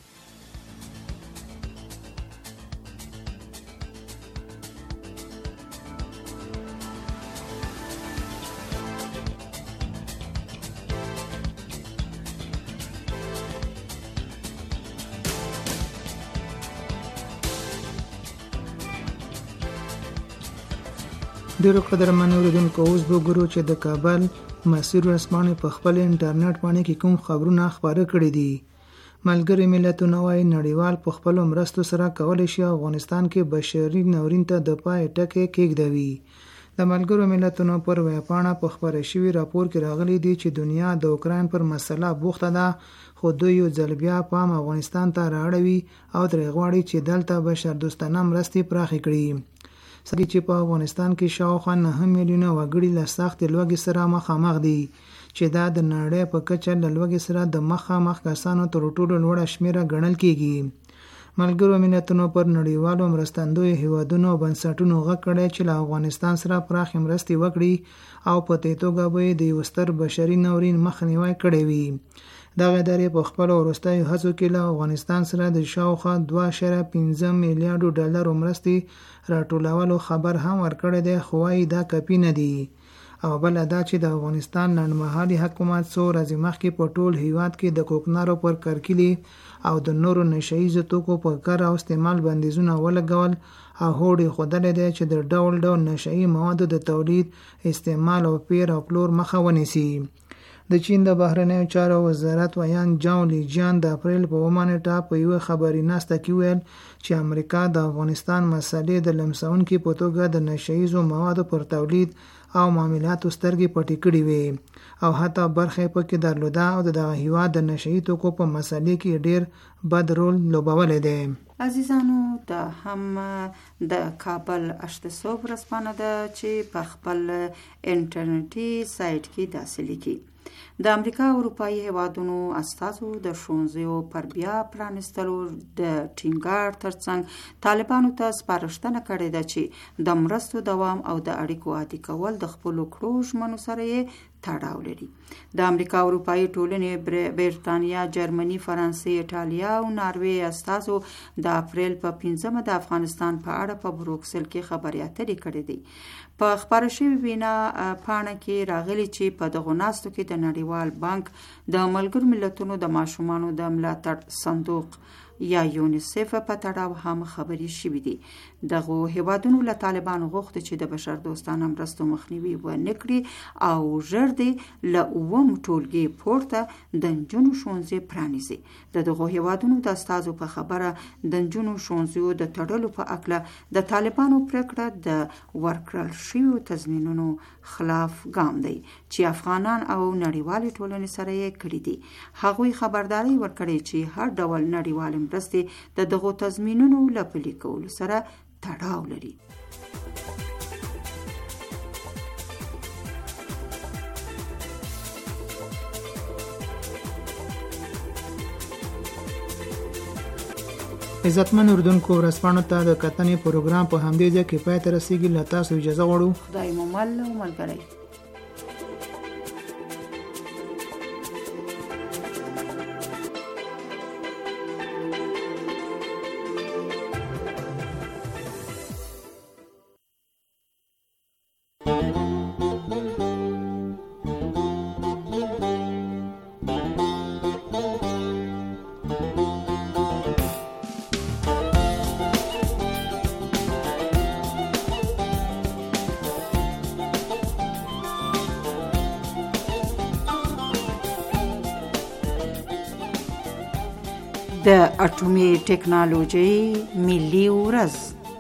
ډیرو قدرمنو اوریدونکو، اوس به ګورو چې د کابل مسیر ورځپاڼې په خپل انټرنیټ باندې کې کوم خبرونه خپاره کړي دي. ملګري ملتونه وايي نړیوال په خپلو مرستو سره کولی شي افغانستان کې بشري ناورین ته د پای ټکی کېږدوي. د ملګرو ملتونو پر ویبپاڼه په خپاره شوي راپور کې راغلي دي چې دنیا د اوکراین پر مسله بوخته ده، خو دوی یو ځل بیا پام افغانستان ته رااړوي او ترې غواړي چې دلته بشردوستانه مرستې پراخې کړي. سګي چې په افغانستان کې شاوخوا نهه میلیونه وګړي له سختې لوږې سره مخامخ دي، چې دا د نړۍ په کچه له لوږې سره د مخامخ کسانو تر ټولو لوړه شمیره ګڼل کېږي. ملګرو ملتونو پر نړیوالو مرستندویو هیوادونو او بنسټونو غږ کړی چې له افغانستان سره پراخې مرستې وکړي او په دې توګه به یې د یو ستر بشري ناورین مخنیوی کړی وي. دغه ادارې په خپلو وروستیو هڅو کې له افغانستان سره د شاوخوا دوه اعشاریه پنځه میلیارډو ډالرو مرستې راټولولو خبر هم ورکړی دی، خو وايي دا کافي نه دي. او بله دا چې د افغانستان لنډمهالي حکومت څو ورځې مخکې په ټول هیواد کې د کوکنارو پر کرکیلي او د نورو نشه ییزو توکو په کار او استعمال بندیزونه ولګول او هوډ یې ښودلی دی چې د ډول ډول نشه یي موادو د تولید، استعمال او پیر او پلور مخه ونیسي. د چین د بهرنیو چارو وزارت ویان جاو لیجیان د اپریل په اومه نیټه په یوه خبري ناسته کې ویل چې امریکا د افغانستان مسلې د لمسونکي په توګه د نشه ییزو موادو پر تولید او معاملاتو سترګې پټې کړې وې او حتی برخه پکې درلوده او د دغه هیواد د نشه یي توکو په مسلې کې ډیر بد رول لوبولی دی. عزیزانو، دا هم د کابل اشته صوب ورځپاڼه ده چې په خپل انټرنیټي سایټ کې داسې لیکي: د امریکا او اروپایي هیوادونو استازو د ښوونځیو پر بیا پرانستلو د ټینګار ترڅنګ طالبانو ته سپارښتنه کړې ده چې د مرستو دوام او د اړیکو عادي کول د خپلو کړو ژمنو سره یې تړاو لري. د امریکا او اروپایي ټولنې برېټانیا، جرمني، فرانسې، ایټالیا او ناروې استازو د اپریل په پنځمه د افغانستان په اړه په بروکسل کې خبرې اترې کړې دي. په خپاره شوې وینا پاڼه کې راغلي چې په دغو ناستو کې د نړیوال بانک، د ملګرو ملتونو د ماشومانو د ملاتړ صندوق، یا یونیسف په تړاو هم خبرې شوې دي. دغو هیوادونو له طالبانو غوښتي چې د بشر دوستانه مرستو مخنیوي ونه کړي او ژر دې له اووم ټولګي پورته د نجونو ښوونځي پرانیزي. د دغو هیوادونو د استازو په خبره د نجونو ښوونځیو د تړلو په اکله د طالبانو پرېکړه د ورکړل شویو تضمینونو خلاف ګام دی چې افغانان او نړیوالې ټولنې سره یې کړي دي. هغوی خبرداری ورکړي چې هر ډول نړیوالې مرستې د دغو تضمینونو له پلي کولو سره تړاو لري. عزتمن اردوونکو ورځپاڼو ته د کتنې پروګرام په همدې ځای کې پای ته رسیږي. له تاسو اجازه غواړو. خدای مو مل او ملګری. د اټومي ټکنالوژۍ ملي ورځ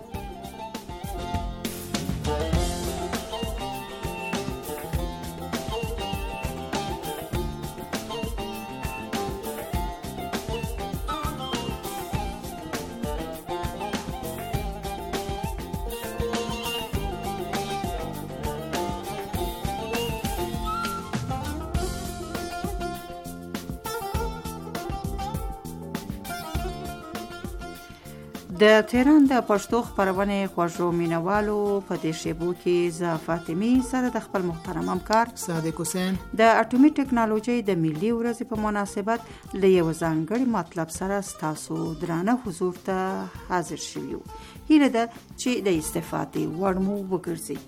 د تهران د پښتو خپرونې خوږو مینوالو په دې شیبو کې زه فاطمي سره د خپل محترم همکار صادق حسین د اټومي ټکنالوژۍ د ملي ورځې په مناسبت له یو ځانګړي مطلب سره ستاسو درانه حضور ته حاضر شویو. هیله ده چې د استفادې وړ مو وګرځي.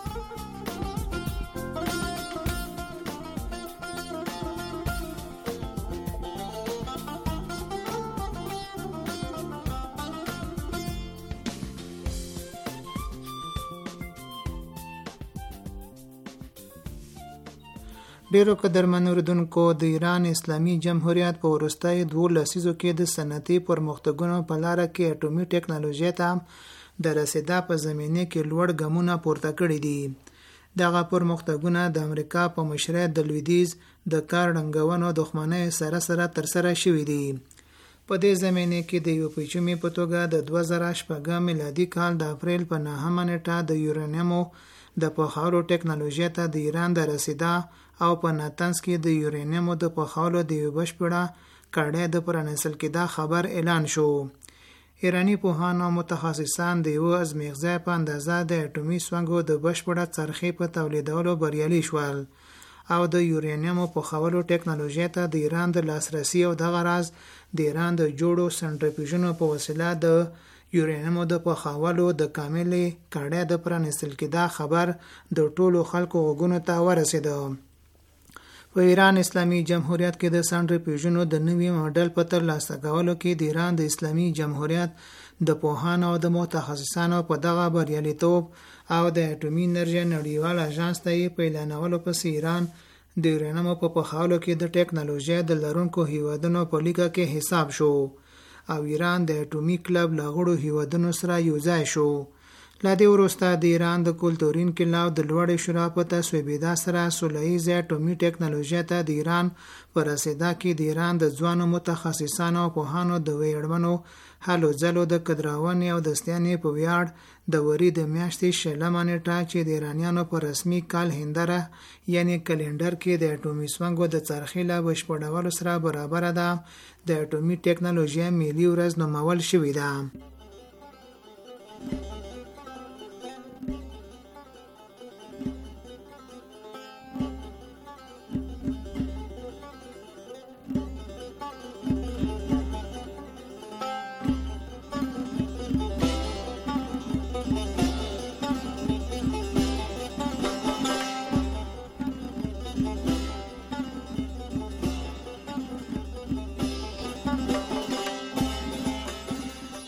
ډیرو قدرمن اوریدونکو، د ایران اسلامي جمهوریت په وروستیو دوو لسیزو کې د صنعتي پرمختګونو په لاره کې اټومي ټکنالوژۍ ته د رسیدا په زمینه کې لوړ ګامونه پورته کړي دي. دغه پرمختګونه د امریکا په مشرۍ د لویدیځ د کار ډنګونو دښمنۍ سره سره ترسره شوي دي. په دې زمینه کې د یو پیچومي په توګه د دوه زره شپږم میلادي کال د اپریل په نهمه نیټه د یورانیمو د پخولو ټکنالوژۍ ته د ایران د رسیدا او په ناتنز کې د یورانیمو د پخولو د یو بشپړه کړۍ د پرانیستل کېدا خبر اعلان شو. ایرانی پوهان او متخصصان د یو ازمیښتځای په اندازه د اټومي سونګو د بشپړه څرخې په تولیدولو بریالي شول او د یورانیمو پخولو ټکنالوژۍ ته د ایران د لاسرسي او دغه راز د ایران د جوړو سنټریفیوژونو په وسیله د یورانیمو د پخولو د کاملې کړۍ د پرانیستل کېدا خبر د ټولو خلکو غوږونو ته ورسېده. په ایران اسلامي جمهوریت کې د سنټریفیوژونو د نوي ماډل په ترلاسه کولو کې د ایران د اسلامي جمهوریت د پوهانو او د متخصصانو په دغه بریالیتوب او د اټومي انرژۍ نړیوال اژانس ته یې په اعلانولو پسې ایران د یورانیمو په پخولو کې د ټکنالوژۍ د لرونکو هیوادونو په لیکه کې حساب شو او ایران د اټومي کلب له غړو هیوادونو سره یوځای شو. لا دې وروسته د ایران د کلتوري انقلاب د لوړې شورا په تصویبېدا سره سوله ییزه اټومي ټکنالوژۍ ته د ایران په رسېدا کې د ایران د ځوانو متخصصانو او پوهانو د ویړمنو هلو ځلو د قدراونې او د ستاینې په ویاړ د وري د میاشتې شلمه نیټه چې د ایرانیانو په رسمي کال هندره یعنی کلندر کې د اټومي سونګو د څرخې له بشپړولو سره برابره ده د اټومي ټکنالوژۍ ملي ورځ نومول شوې ده.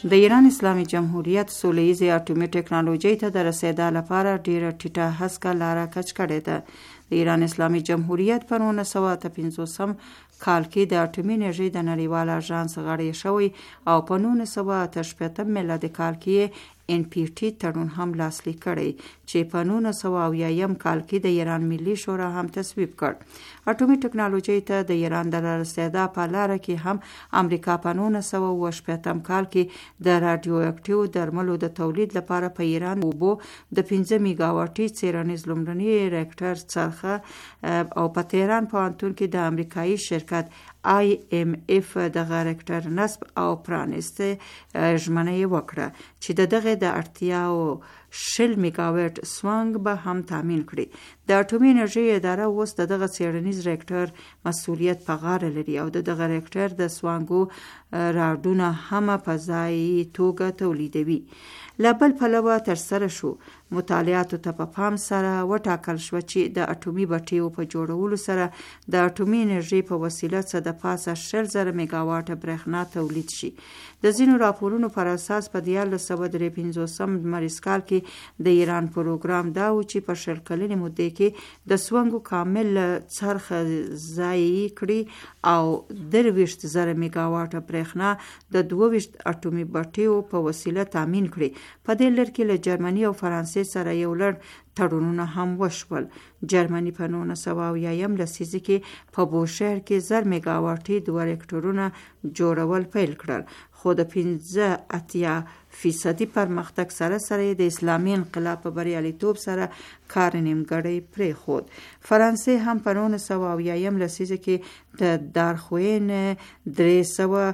د ایران اسلامي جمهوریت سولهییزې اټومي ټکنالوژۍ ته د رسیدا لپاره ډیره ټیټه هسکه لاره کچ کړې ده. د ایران اسلامي جمهوریت په نولس سوه اته پنځوسم کال کې د اټومي انرژۍ د نړیوال اژانس غړی شوی او په نولس سوه اته شپېتم میلادي کال کې ان پی ټي تړون هم لاسلیک کړی چې په نولس سوه اویایم کال کې د ایران ملي شورا هم تصویب کړ. اټومي ټکنالوژۍ ته د ایران د رسیدا په لاره کې هم امریکا په نولس سوه اوه شپېتم کال کې د راډیو اکټیو درملو د تولید لپاره په ایران اوبو د پنځه میګاواټي څیړنیز لومړني ریاکټر څرخه او په تهران پوهنتون کې د امریکایي شرکت آی ایم اف د ریاکټر نصب او پرانیسته ژمنه وکړه چې د دغه د اړتیاو شل میگاوات سوانګ به هم تامین کړي. د اټومي انرژۍ اداره اوس د دغه څیړنیز ریاکټر مسؤلیت په غاړه لري او د دغه ریاکټر د سوانګو راډونه هم په ځایي توګه تولیدوي. له بل پلوه ترسره شو مطالعاتو ته په پام سره وټاکل شو چې د اټومي بټیو په جوړولو سره د اټومي انرژۍ په وسیله څه د پاسه شل زره میګاواټه برېښنا تولید شي. د ځینو راپورونو پر اساس په دیارلس سوه درې پنځوسم لمریز کال کې د ایران پروګرام دا و چې په شل کلنې مودې کې د سوانګو کامل څرخ ځای کړي او درویشت زره میګاواټه برېښنا د دوه ویشت اټومي بټیو په وسیله تامین کړي. په دې لړ کې له جرمني او فرانسې سره یو لړ تړونونه هم وشول. جرمني په نولس سوه اویایم لسیزه کې په بوشهر کې زر میګاواټي دوه ریاکټرونه جوړول پیل کړل، خو د پنځه اتیا فیصدي پرمختګ سره سره د اسلامي انقلاب په بریالیتوب سره کار نیمګړی پرېښود. فرانسې هم په نولس سوه اویایم لسیزه کې د دارخوین درې سوه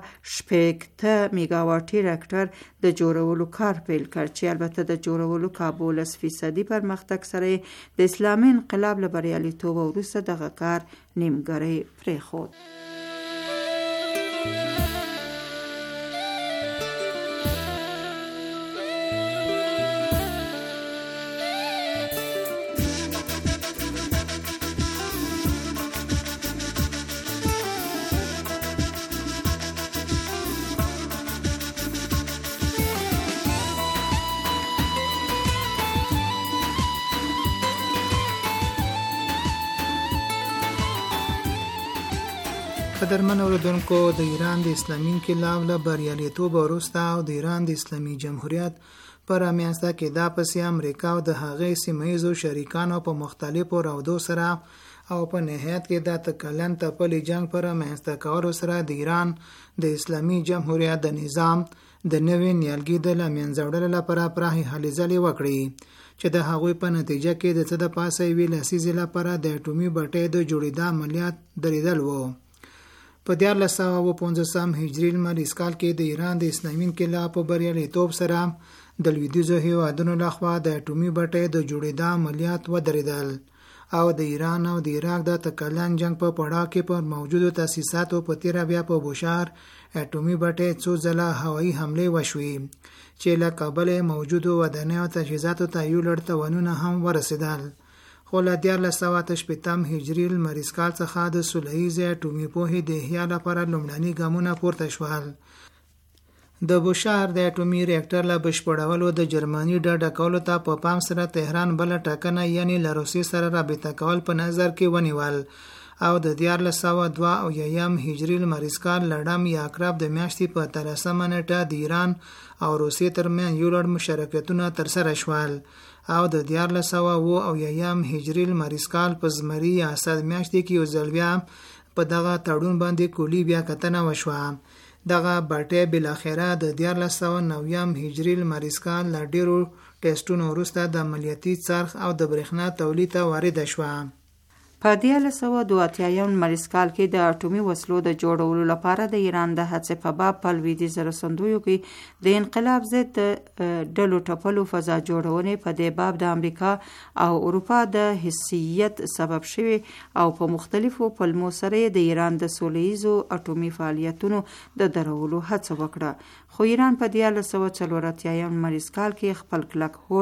شپږ میګاواټي ریاکټر د جوړولو کار پیل کړ چې البته د جوړولو کابو لس فیصدي پرمختګ سره د اسلامي انقلاب له بریالیتوب وروسته دغه کار نیمګړی پرېښود. قدرمن اوریدونکو، د ایران د اسلامي انقلاب له بریالیتوب وروسته او د ایران د اسلامي جمهوریت په رامنځته کېدا پسې امریکا او د هغې سیمه ییزو شریکانو په مختلفو رودو سره او په نهایت کې د تکلن تپلي جنگ پر رامنځته کولو سره د ایران د اسلامي جمهوریت د نظام د نوې نیالګي د له منځه وړلو لپاره پراخې هلې ځلې وکړي چې د هغوی په نتیجه کې د څه د پاسه یوې لسیزې لپاره د اټومي بټۍ د جوړېدا عملیات درېدل و. په دیارلس سوه اوه پنځوسم هجري لمریز کال کې د ایران د اسلامي انقلاب په بریالیتوب سره د لویدیځو هېوادونو لخوا د اټومي بټۍ د جوړېدا عملیات ودرېدل او د ایران او د عراق د تکلن جنگ په پړاو کې پر موجودو تاسیساتو په تیره بیا په بوشهر اټومي بټۍ څو ځله هوایي حملې وشوې چې له کابل موجودو ودانیو تجهیزاتو ته یو لړ تاوانونه هم ورسېدل. خو له دیارلس سوه اته شپېتم هجري لمریز کال څخه د سولهییزې اټومي پوهې د احیا لپاره لومړني ګامونه پورته شول. د بوشهر د اټومي ریاکټر له بشپړولو د جرمني ډډه کولو ته په پام سره تهران بله ټاکنه یعنی له روسیې سره رابطه کول په نظر کې ونیول او د دیارلس سوه دوه اویایم هجري لمریز کال لړم یا اکراب د میاشتې په اتلسمه نیټه د ایران او روسیې ترمنځ یو لړ مشارکتونه ترسره شول او د دیارلس سوه اوه اویایم هجري لمریز کال په زمري یا اسد میاشتې کې یو ځل بیا په دغه تړون باندې کلي بیا کتنه وشوه. دغه بټۍ بالاخره د دیارلس سوه نویم هجري لمریز کال له ډیرو ټیسټونو وروسته د عملیاتي څرخ او د برېښنا تولید ته وارده شوه. په دیارلس سوه دوه اتیایم لمریز کال کې د اټومي وسلو د جوړولو لپاره د ایران د هڅې په باب په لویدیځ رسنیو کې د انقلاب ضد ډلو ټپلو فضا جوړونې په دې باب د امریکا او اروپا د حساسیت سبب شوي او په مختلفو پلمو سره د ایران د سولهییزو اټومي فعالیتونو د درولو هڅه وکړه. خو ایران په دیارلس سوه څلور اتیایم لمریز کال کې خپل کلک هوډ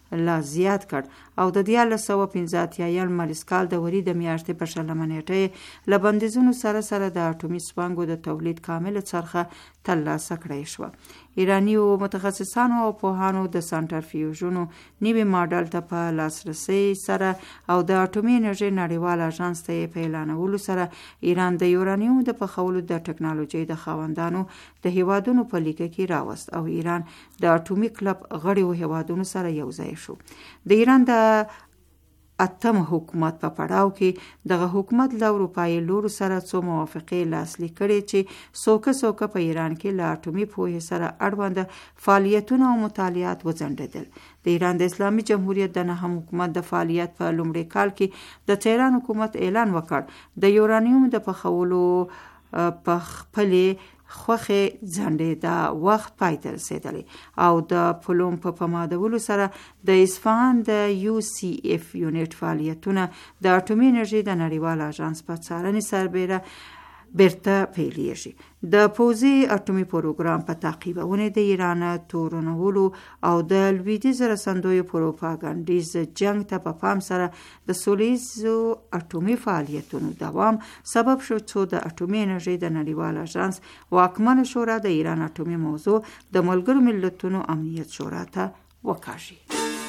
لا زیات کړ او د دیارلس سوه پنځه اتیا لمریز کال د وري د میاشتې په شلمه نیټه له بندیزونو سره سره د اټومي سپانګو د تولید کامل څرخه ترلاسه کړی شوه. ایراني او متخصصانو او پوهانو د سنټرفیوژونو نوي ماډل ته په لاسرسي سره او د اټومي انرژي نړیوال اژانس ته په اعلانولو سره ایران د یورانیوم د پخولو د ټکنالوژي د خاوندانو د هیوادونو په لیکه کې راوست او ایران د اټومي کلب غړیو هیوادونو سره یو ځای شو. د ایران د اتم حکومت په پړاو کې دغه حکومت له اروپایي لورو سره څو موافقې لاسلیک کړي چې څوکه څوکه په ایران کې له اټومي پوهې سره اړوند فعالیتونه او مطالعات وځنډېدل. د ایران د اسلامي جمهوریت د نهم حکومت د فعالیت په لومړي کال کې د تهران حکومت اعلان وکړ د یورانیوم د پخولو په خپلې خوخه ځنډې د وخت پای ته رسیدلی او د پلوم په پمادولو سره د اصفهان د یو سی اف یونټ فعالیتونه د اټومي انرژي د نړیوال اژانس په څارنې سربیره بیرته پیلیږي. د پوځي اټومي پروګرام په تعقیبونه د ایران تورنولو او د لویدیځ رسندویو پروپاګانډیز جنگ ته په پام سره د سولیزو اټومي فعالیتونو دوام سبب شو چې د اټومي انرژي د نړیوال اژانس واکمن شورا د ایران اټومي موضوع د ملګرو ملتونو امنیت شورا ته وکاږي.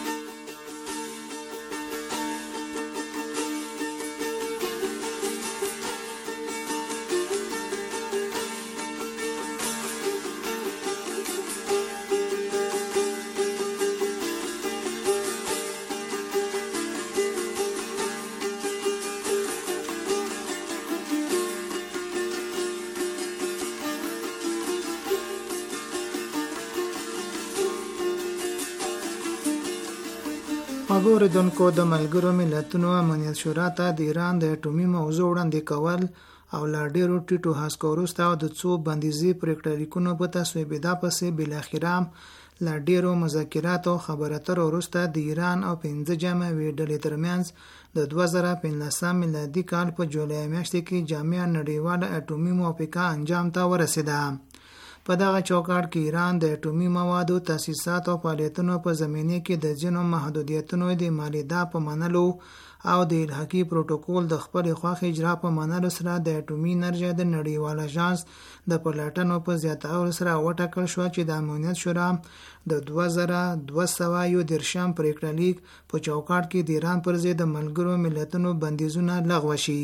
خوږو اوریدونکو، د ملګرو ملتونو امنیت شورا ته د ایران د اټومي موضوع وړاندې کول او لا ډیرو ټیټو هسکو وروسته او د څو بندیزي پریکړه لیکونو په تصویبېدا پسې بالاخره لا ډیرو مذاکراتو خبرو اترو وروسته د ایران او پنځه جامعوي ډلې ترمنځ د دوه زره پنځلسم میلادي کال په جولای میاشتې کې جامع نړیواله اټومي موافقه انجام ته ورسېده. په دغه چوکاټ کې ایران د اټومي موادو تاسیسات او فعالیتونو په زمینه کې د ځینو محدودیتونو د مالیدا په منلو او د الحاقي پروتوکول د خپل خواخ اجرا په منلو سره د اټومي انرژي د نړیوال اژانس د پلاټنو په زیاتولو سره وټاکل شو چې د امنیت شورا د دوه زره دوه سوه یو دېرشم پریکړه لیک په چوکاټ کې د ایران پر ضد د ملګرو ملتونو بندیزونه لغوه شي.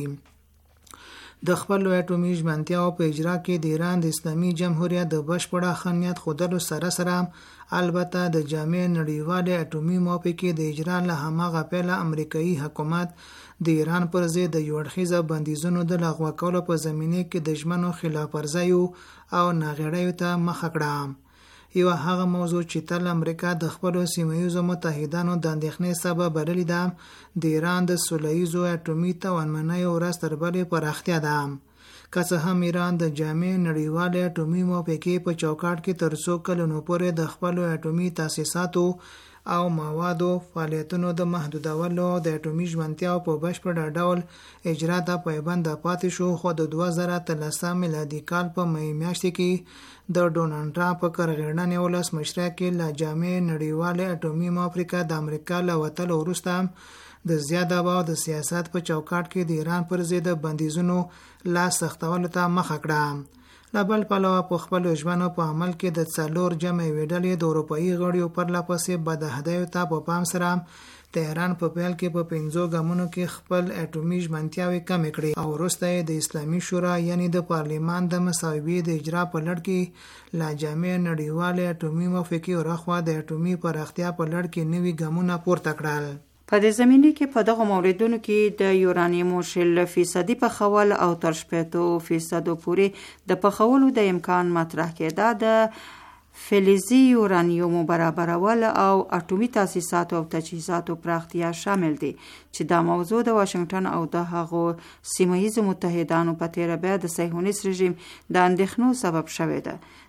د خپل اټومي ژمنتیاو په اجرا کې د ایران د اسلامي جمهوریت د بشپړه خنیت خودلو سره سره البته د جامع نړیوال اټومي موافقې د اجرا له هماغه پیله امریکایي حکومت د ایران پر ضد د یو اړخیزه بندیزونو د لغوه کولو په زمینه کې د ژمنو خلاف ورزیو او ناغېړیو ته مخه کړه. یو هغه موضوع چې تل امریکا د خپل سیمه‌ییزو متحدانو د اندېښنې سبب بللی ده د ایران د سولیزو اټومي توانمنیو ورځ تر بلې پراختیا ده. که څه هم ایران د جامع نړیوال اټومي موافقې په چوکاټ کې تر څو کلونو پورې د خپل اټومي تاسیساتو او موادو فعالیتونو د محدودولو د اټومي ژمنتیاو په بشپړ ډول اجرا ته پایبند پاتې شو، خو د دوه زره اتلسم میلادي کال په مې میاشتې کې د ډونالډ ټرمپ په کرغېړنې ولسمشرۍ کې له جامع نړیوال اټومي موافقه د امریکا له وتلو وروسته د زیات دباو د سیاست په چوکاټ کې د ایران پر ضد بندیزونو لاس سختولو ته مخه کړه. له بل پلوه په خپلو ژمنو په عمل کې د څلور جمعوي ډلې د اروپایي غړیو پرلهپسې بدهدیو ته په پام سره تهران په پیل کې په پنځو ګامونو کې خپل اټومي ژمنتیاوې کمې کړې او وروسته یې د اسلامي شورا یعنی د پارلمان د مصوبې د اجرا په لړ کې لا جامع نړیوال اټومي موافقې ورخوا د اټومي پراختیا په لړ کې نوي ګامونه پورته کړل. په دې زمینه کې په دغه موردونو کې د یورانیم شل فیصدي پخول او تر شپږ فیصدو پورې د پخولو د امکان مطرح کېده، د فلزي یورانیوم برابرول او اټومي تاسیساتو او تجهیزاتو پراختیا شامل دي چې دا موضوع د واشنگټن او د هغو سیمه‌ییزو متحدانو په تیره بیا د صهیونیست رژیم د اندېښنو سبب شوې ده.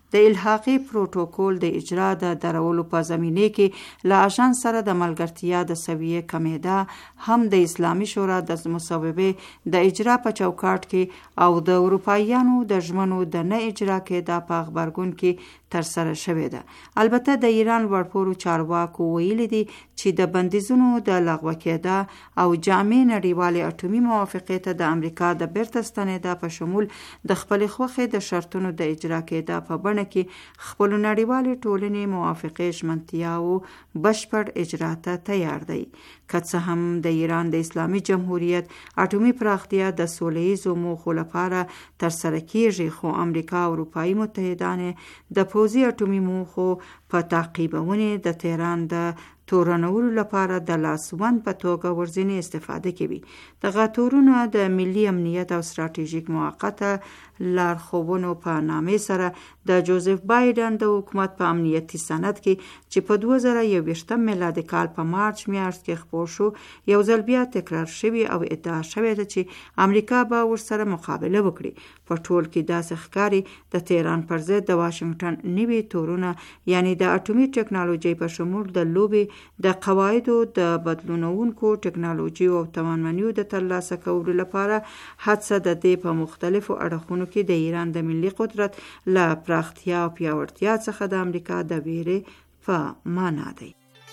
د الحاقي پروتوکول د اجرا د درولو په زمینه کې له اژانس سره د ملګرتیا د سویې کمیده هم د اسلامي شورا د مصوبې د اجرا په چوکاټ کې او د اروپایانو د ژمنو د نه اجرا کېدا په خبرګون کې تر سره شوې ده. البته د ایران لوړپوړو چارواکو ویلي دي چې د بندیزونو د لغوه کېدا او جامع نړیوالې اټومي موافقې ته د امریکا د بیرته ستنېدا په شمول د خپلې خوښې د شرطونو د اجرا کېدا په بڼه کې خپل نړیوالې ټولنې موافقې ژمنتیا او بشپړ اجرا ته تیار دی. که څه هم د ایران د اسلامي جمهوریت اټومي پراختیا د سوله ییزو موخو لپاره ترسره کیږي، خو امریکا او اروپایي متحدان د پوځي اټومي موخو په تعقیبونې د تهران د تورنولو لپاره د لاسوند په توګه ورځنی استفاده کوي. دغه تورونه د ملي امنیت او ستراتیژیک موقته لارښوونو په نامې سره د جوزف بایدن د حکومت په امنیتي سند کې چې په دوه زره یوویشتم میلادي کال په مارچ میاشت کې خپور شو یو ځل بیا تکرار شوی او ادعا شوې ده چې امریکا به ورسره مقابله وکړي. په ټول کې داسې ښکاري د تهران پر ضد د واشنگټن نوي تورونه یعنی د اټومي ټکنالوژي په شمول د لوبې د قواعدو د بدلونونکو ټکنالوژي او توانمنیو د ترلاسه کولو لپاره هڅه د دې په مختلفو اړخونو کې د ایران د ملي قدرت له پراختیا او پیاوړتیا څخه د امریکا د ویرې په معنا دی.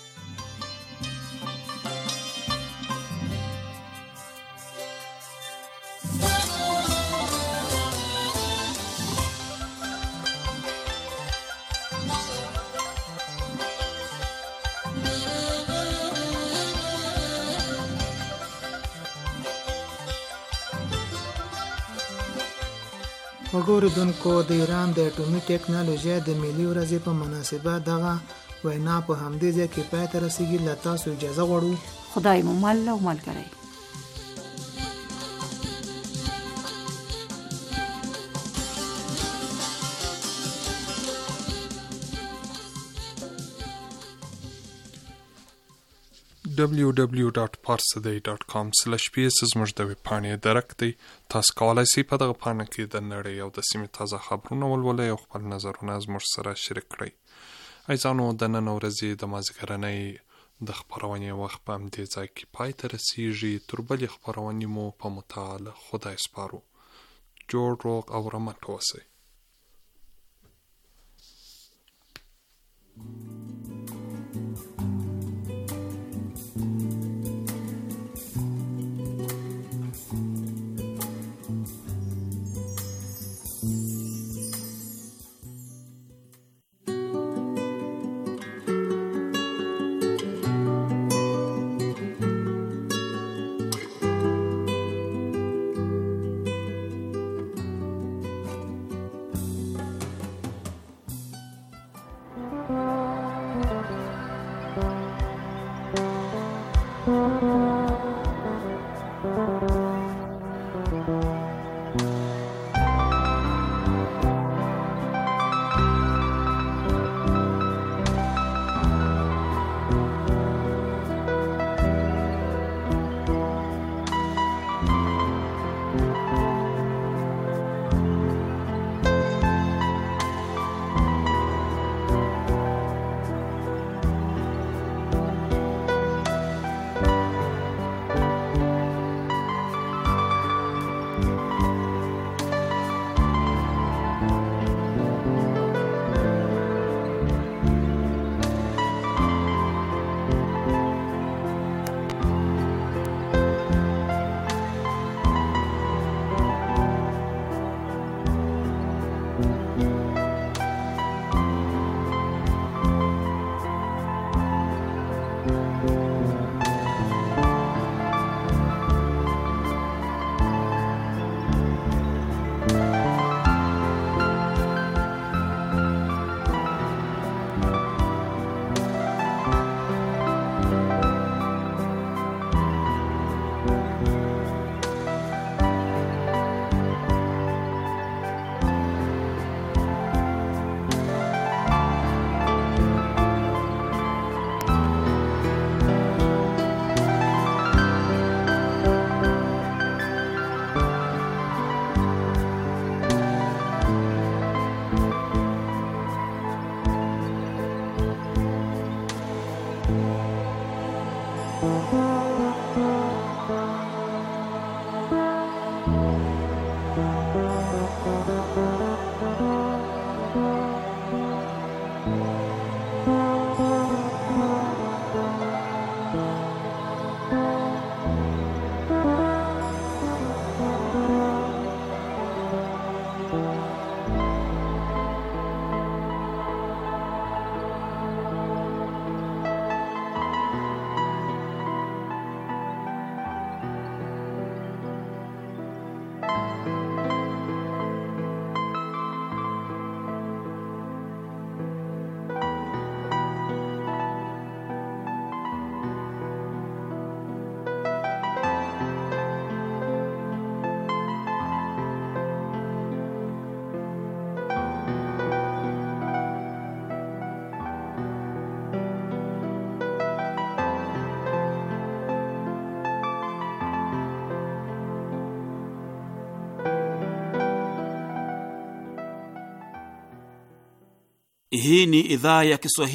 وګوریدونکو د ایران د اټومي ټکنالوژي د ملي ورځې په مناسبت دغه وینا په همدې ځای کې پای ته رسیږي. له تاسو اجازه غواړو. خدای مو مل او ملګری. دبلیو دبلیو ډاټ پارسدی ډاټ کام سلیش پی اس زموږ د ویب پاڼې درک دی. تاسو کولی شئ په دغه پاڼه کې د نړۍ او د سیمې تازه خبرونه ولولئ او خپل نظرونه زموږ سره شریک کړئ. عزیزانو، د نن ورځې د مازدیګرنۍ د خپرونې وخت په همدې ځای کې پای ته رسیږي. تر بلې خپرونې مو په متعال خدای سپارو. جوړ روغ او رمټ اوسئ. Hii ni idhaa ya Kiswahili